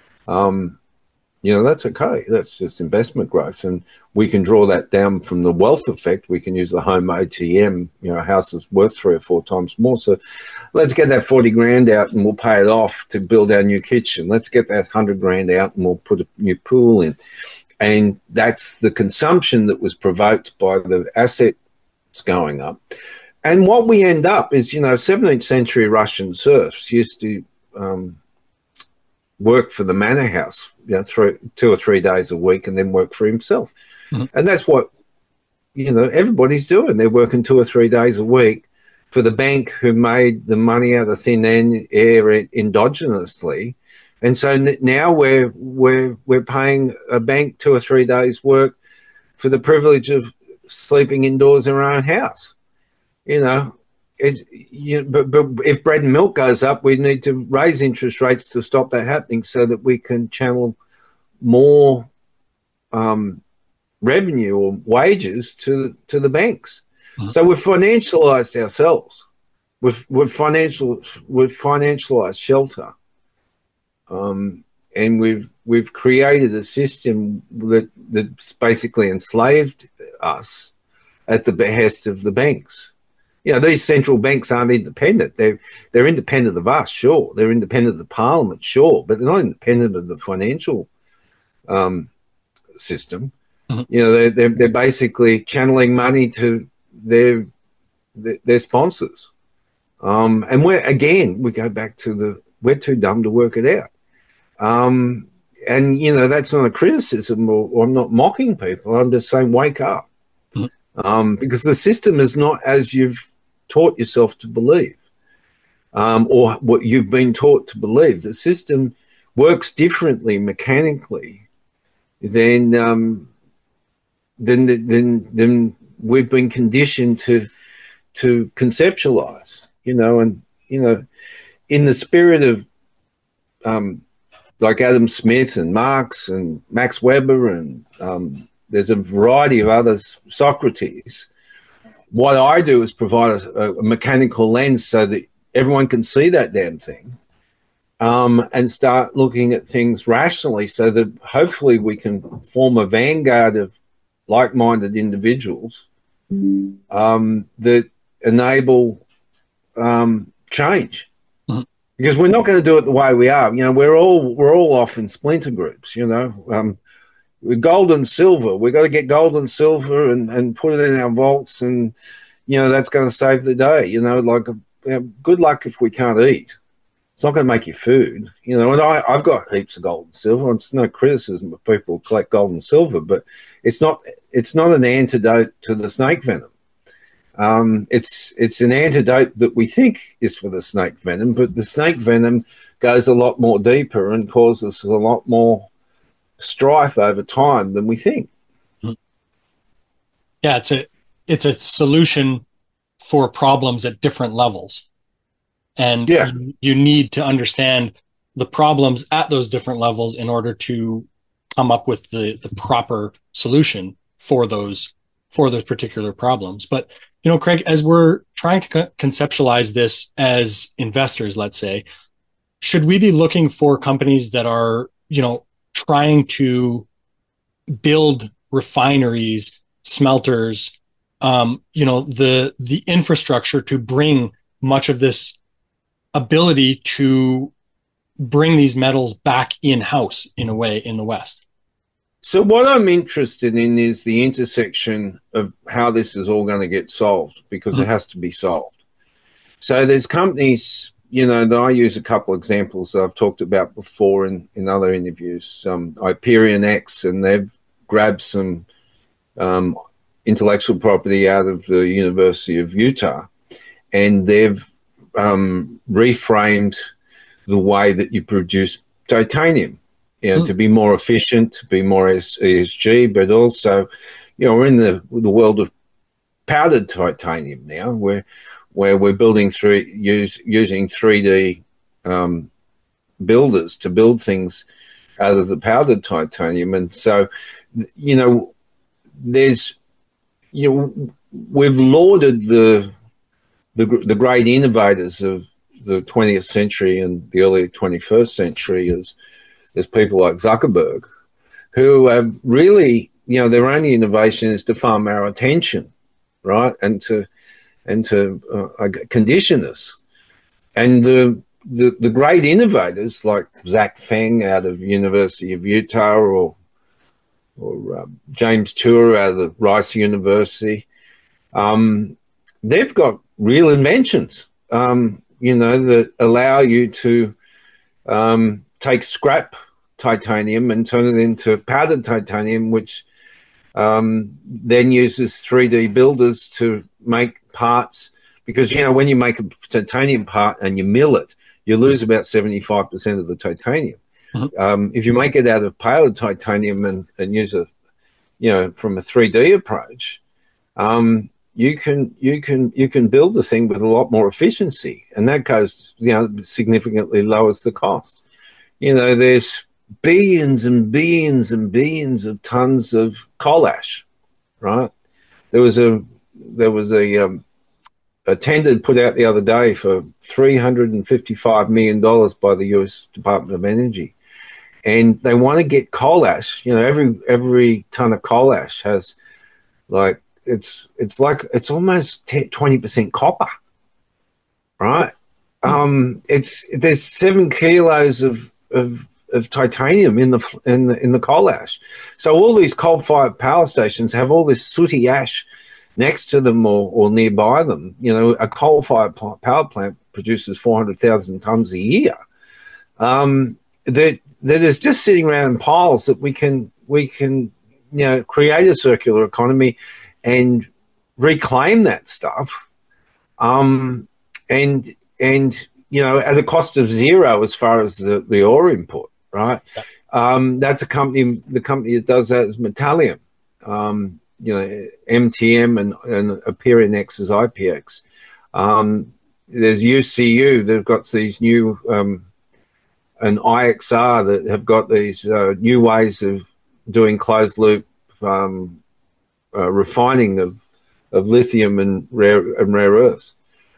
um, you know, that's okay. That's just investment growth. And we can draw that down from the wealth effect. We can use the home A T M, you know, a house is worth three or four times more. So let's get that forty grand out and we'll pay it off to build our new kitchen. Let's get that one hundred grand out and we'll put a new pool in. And that's the consumption that was provoked by the assets going up. And what we end up is, you know, seventeenth century Russian serfs used to um, work for the manor house, you know, three, two or three days a week and then work for himself. Mm-hmm. And that's what, you know, everybody's doing. They're working two or three days a week for the bank who made the money out of thin air endogenously. And so now we're, we're, we're paying a bank two or three days work for the privilege of sleeping indoors in our own house. You know, it, you know, but, but if bread and milk goes up, we need to raise interest rates to stop that happening so that we can channel more um, revenue or wages to, to the banks. Mm-hmm. So we've financialized ourselves. We've, we've, financial, we've financialized shelter. Um, and we've, we've created a system that, that's basically enslaved us at the behest of the banks. You know, these central banks aren't independent. They're, they're independent of us, sure. They're independent of the parliament, sure. But they're not independent of the financial um, system. Mm-hmm. You know, they're, they're, they're basically channeling money to their, their, their sponsors. Um, and we're, again, we go back to the, we're too dumb to work it out. Um, and, you know, that's not a criticism or, or I'm not mocking people. I'm just saying wake up. Mm-hmm. Um, because the system is not as you've taught yourself to believe, um, or what you've been taught to believe. The system works differently mechanically than um, than than than we've been conditioned to to conceptualize. You know, and you know, in the spirit of um, like Adam Smith and Marx and Max Weber and um, there's a variety of others, Socrates. What I do is provide a, a mechanical lens so that everyone can see that damn thing um, and start looking at things rationally so that hopefully we can form a vanguard of like-minded individuals um, that enable um, change. Mm-hmm. Because we're not going to do it the way we are. You know, we're all, we're all off in splinter groups, you know. Um, With gold and silver, we've got to get gold and silver and, and put it in our vaults, and you know that's going to save the day. You know, like you know, good luck if we can't eat. It's not going to make you food. You know, and I, I've got heaps of gold and silver. It's no criticism of people who collect gold and silver, but it's not it's not an antidote to the snake venom. Um, it's it's an antidote that we think is for the snake venom, but the snake venom goes a lot more deeper and causes a lot more strife over time than we think. Yeah, it's a it's a solution for problems at different levels. And yeah. you, you need to understand the problems at those different levels in order to come up with the the proper solution for those for those particular problems. But you know, Craig, as we're trying to co- conceptualize this as investors, let's say, should we be looking for companies that are, you know, trying to build refineries, smelters, um, you know, the the infrastructure to bring much of this ability to bring these metals back in-house in a way in the West. So what I'm interested in is the intersection of how this is all going to get solved, because mm-hmm. it has to be solved. So there's companies, you know, that I use a couple of examples that I've talked about before in, in other interviews, um, IperionX, and they've grabbed some um, intellectual property out of the University of Utah, and they've um, reframed the way that you produce titanium, you know, mm. to be more efficient, to be more E S G, but also, you know, we're in the the world of powdered titanium now, where where we're building through use using three D um, builders to build things out of the powdered titanium, and so, you know, there's, you know, we've lauded the the the great innovators of the twentieth century and the early twenty-first century as as people like Zuckerberg, who have really, you know, their only innovation is to farm our attention, right, and to and to uh, condition us. And the, the the great innovators like Zach Feng out of University of Utah, or or um, James Tour out of the Rice University, um, they've got real inventions. Um, you know, that allow you to um, take scrap titanium and turn it into powdered titanium, which um, then uses three D builders to make parts. Because, you know, when you make a titanium part and you mill it, you lose about seventy-five percent of the titanium. Mm-hmm. Um, if you make it out of powdered titanium and, and use a, you know, from a three D approach, um, you can you can you can build the thing with a lot more efficiency, and that goes, you know, significantly lowers the cost. You know, there's billions and billions and billions of tons of coal ash, right? There was a there was a um, a tender put out the other day for three hundred fifty-five million dollars by the U S Department of Energy, and they want to get coal ash. You know, every every ton of coal ash has like. It's it's like it's almost twenty percent copper, right? Mm. Um, it's there's seven kilos of, of of titanium in the in the in the coal ash. So all these coal-fired power stations have all this sooty ash next to them or, or nearby them. You know, a coal-fired power plant produces four hundred thousand tons a year. Um, that that is just sitting around in piles that we can we can you know create a circular economy and reclaim that stuff, um, and and you know at a cost of zero as far as the, the ore input, right? Yeah. Um, that's a company. The company that does that is Metallium. Um, you know, M T M and and IperionX is I P X. Um, there's U C U. They've got these new um, and I X R that have got these uh, new ways of doing closed loop. Um, Uh, refining of of lithium and rare and rare earths.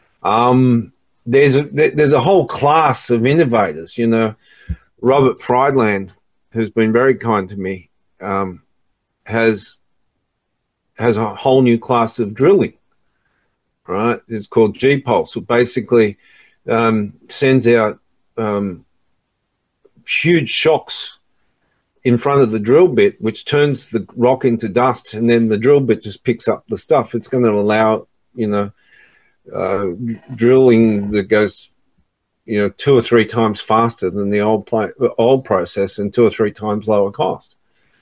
Um, there's a there's a whole class of innovators. You know, Robert Friedland, who's been very kind to me, um, has has a whole new class of drilling. Right, it's called G-Pulse. It basically um, sends out um, huge shocks in front of the drill bit, which turns the rock into dust, and then the drill bit just picks up the stuff. It's going to allow, you know, uh, drilling that goes, you know, two or three times faster than the old pla- old process and two or three times lower cost.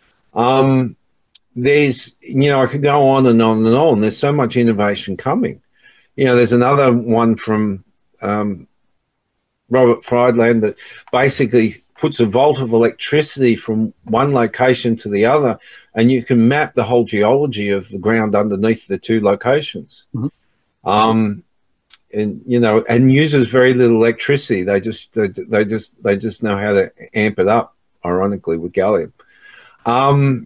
Um, there's, you know, I could go on and on and on. There's so much innovation coming. You know, there's another one from um, Robert Friedland that basically puts a volt of electricity from one location to the other, and you can map the whole geology of the ground underneath the two locations. Mm-hmm. Um, and you know, and uses very little electricity. They just they, they just they just know how to amp it up. Ironically, with gallium. Um,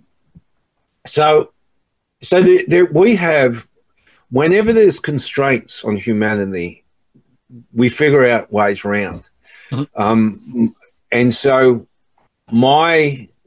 so, so the, the, we have, whenever there's constraints on humanity, we figure out ways around. Mm-hmm. Um, And so my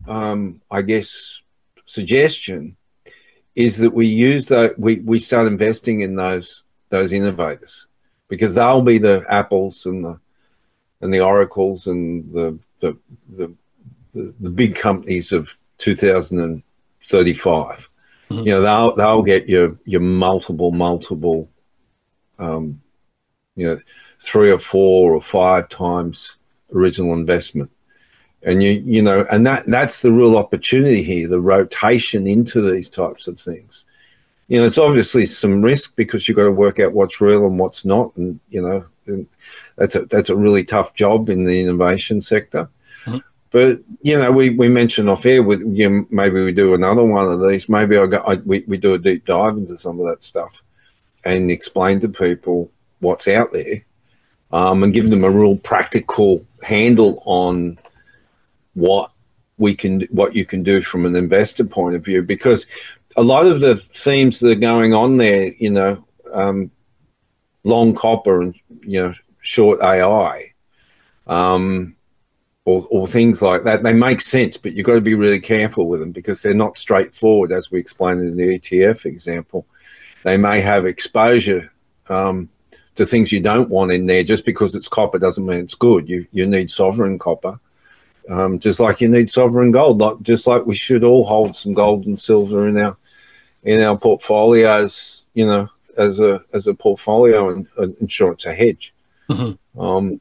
um, I guess, suggestion is that we use that we, we start investing in those those innovators, because they'll be the Apples and the and the Oracles and the the the, the, the big companies of two thousand thirty-five. Mm-hmm. You know, they'll they'll get your your multiple multiple, um, you know, three or four or five times original investment. And you you know, and that that's the real opportunity here, the rotation into these types of things. You know, it's obviously some risk because you've got to work out what's real and what's not, and you know, and that's a that's a really tough job in the innovation sector. Mm-hmm. But you know, we, we mentioned off air with you know, maybe we do another one of these. Maybe I go I, we we do a deep dive into some of that stuff and explain to people what's out there, um, and give them a real practical handle on what we can, what you can do from an investor point of view, because a lot of the themes that are going on there, you know, um, long copper and, you know, short A I, um, or, or things like that, they make sense, but you've got to be really careful with them because they're not straightforward, as we explained in the E T F example. They may have exposure um, to things you don't want in there. Just because it's copper doesn't mean it's good. You, you need sovereign copper. Um, just like you need sovereign gold, like, just like we should all hold some gold and silver in our in our portfolios, you know, as a as a portfolio and, and ensure it's a hedge. Mm-hmm. Um,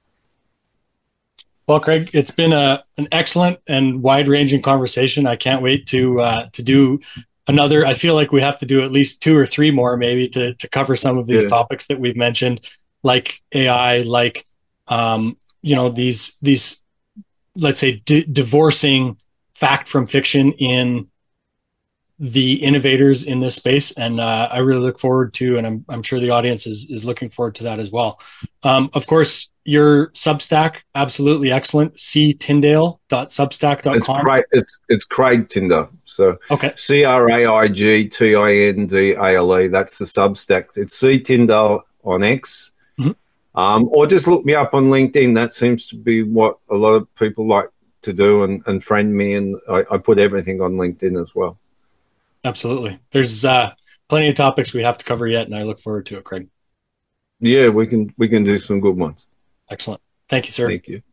well, Craig, it's been a an excellent and wide ranging conversation. I can't wait to uh, to do another. I feel like we have to do at least two or three more, maybe, to to cover some of these yeah. topics that we've mentioned, like A I, like um, you know, these these. let's say, di- divorcing fact from fiction in the innovators in this space. And uh, I really look forward to, and I'm, I'm sure the audience is, is looking forward to that as well. Um, of course, your Substack, absolutely excellent. c tyndale dot substack dot com. It's, Craig, it's, it's Craig Tyndall. So okay. C R A I G T I N D A L E. That's the Substack. It's C Tyndall on X. Mm-hmm. Um, or just look me up on LinkedIn. That seems to be what a lot of people like to do, and, and friend me. And I, I put everything on LinkedIn as well. Absolutely. There's uh, plenty of topics we have to cover yet, and I look forward to it, Craig. Yeah, we can we can do some good ones. Excellent. Thank you, sir. Thank you.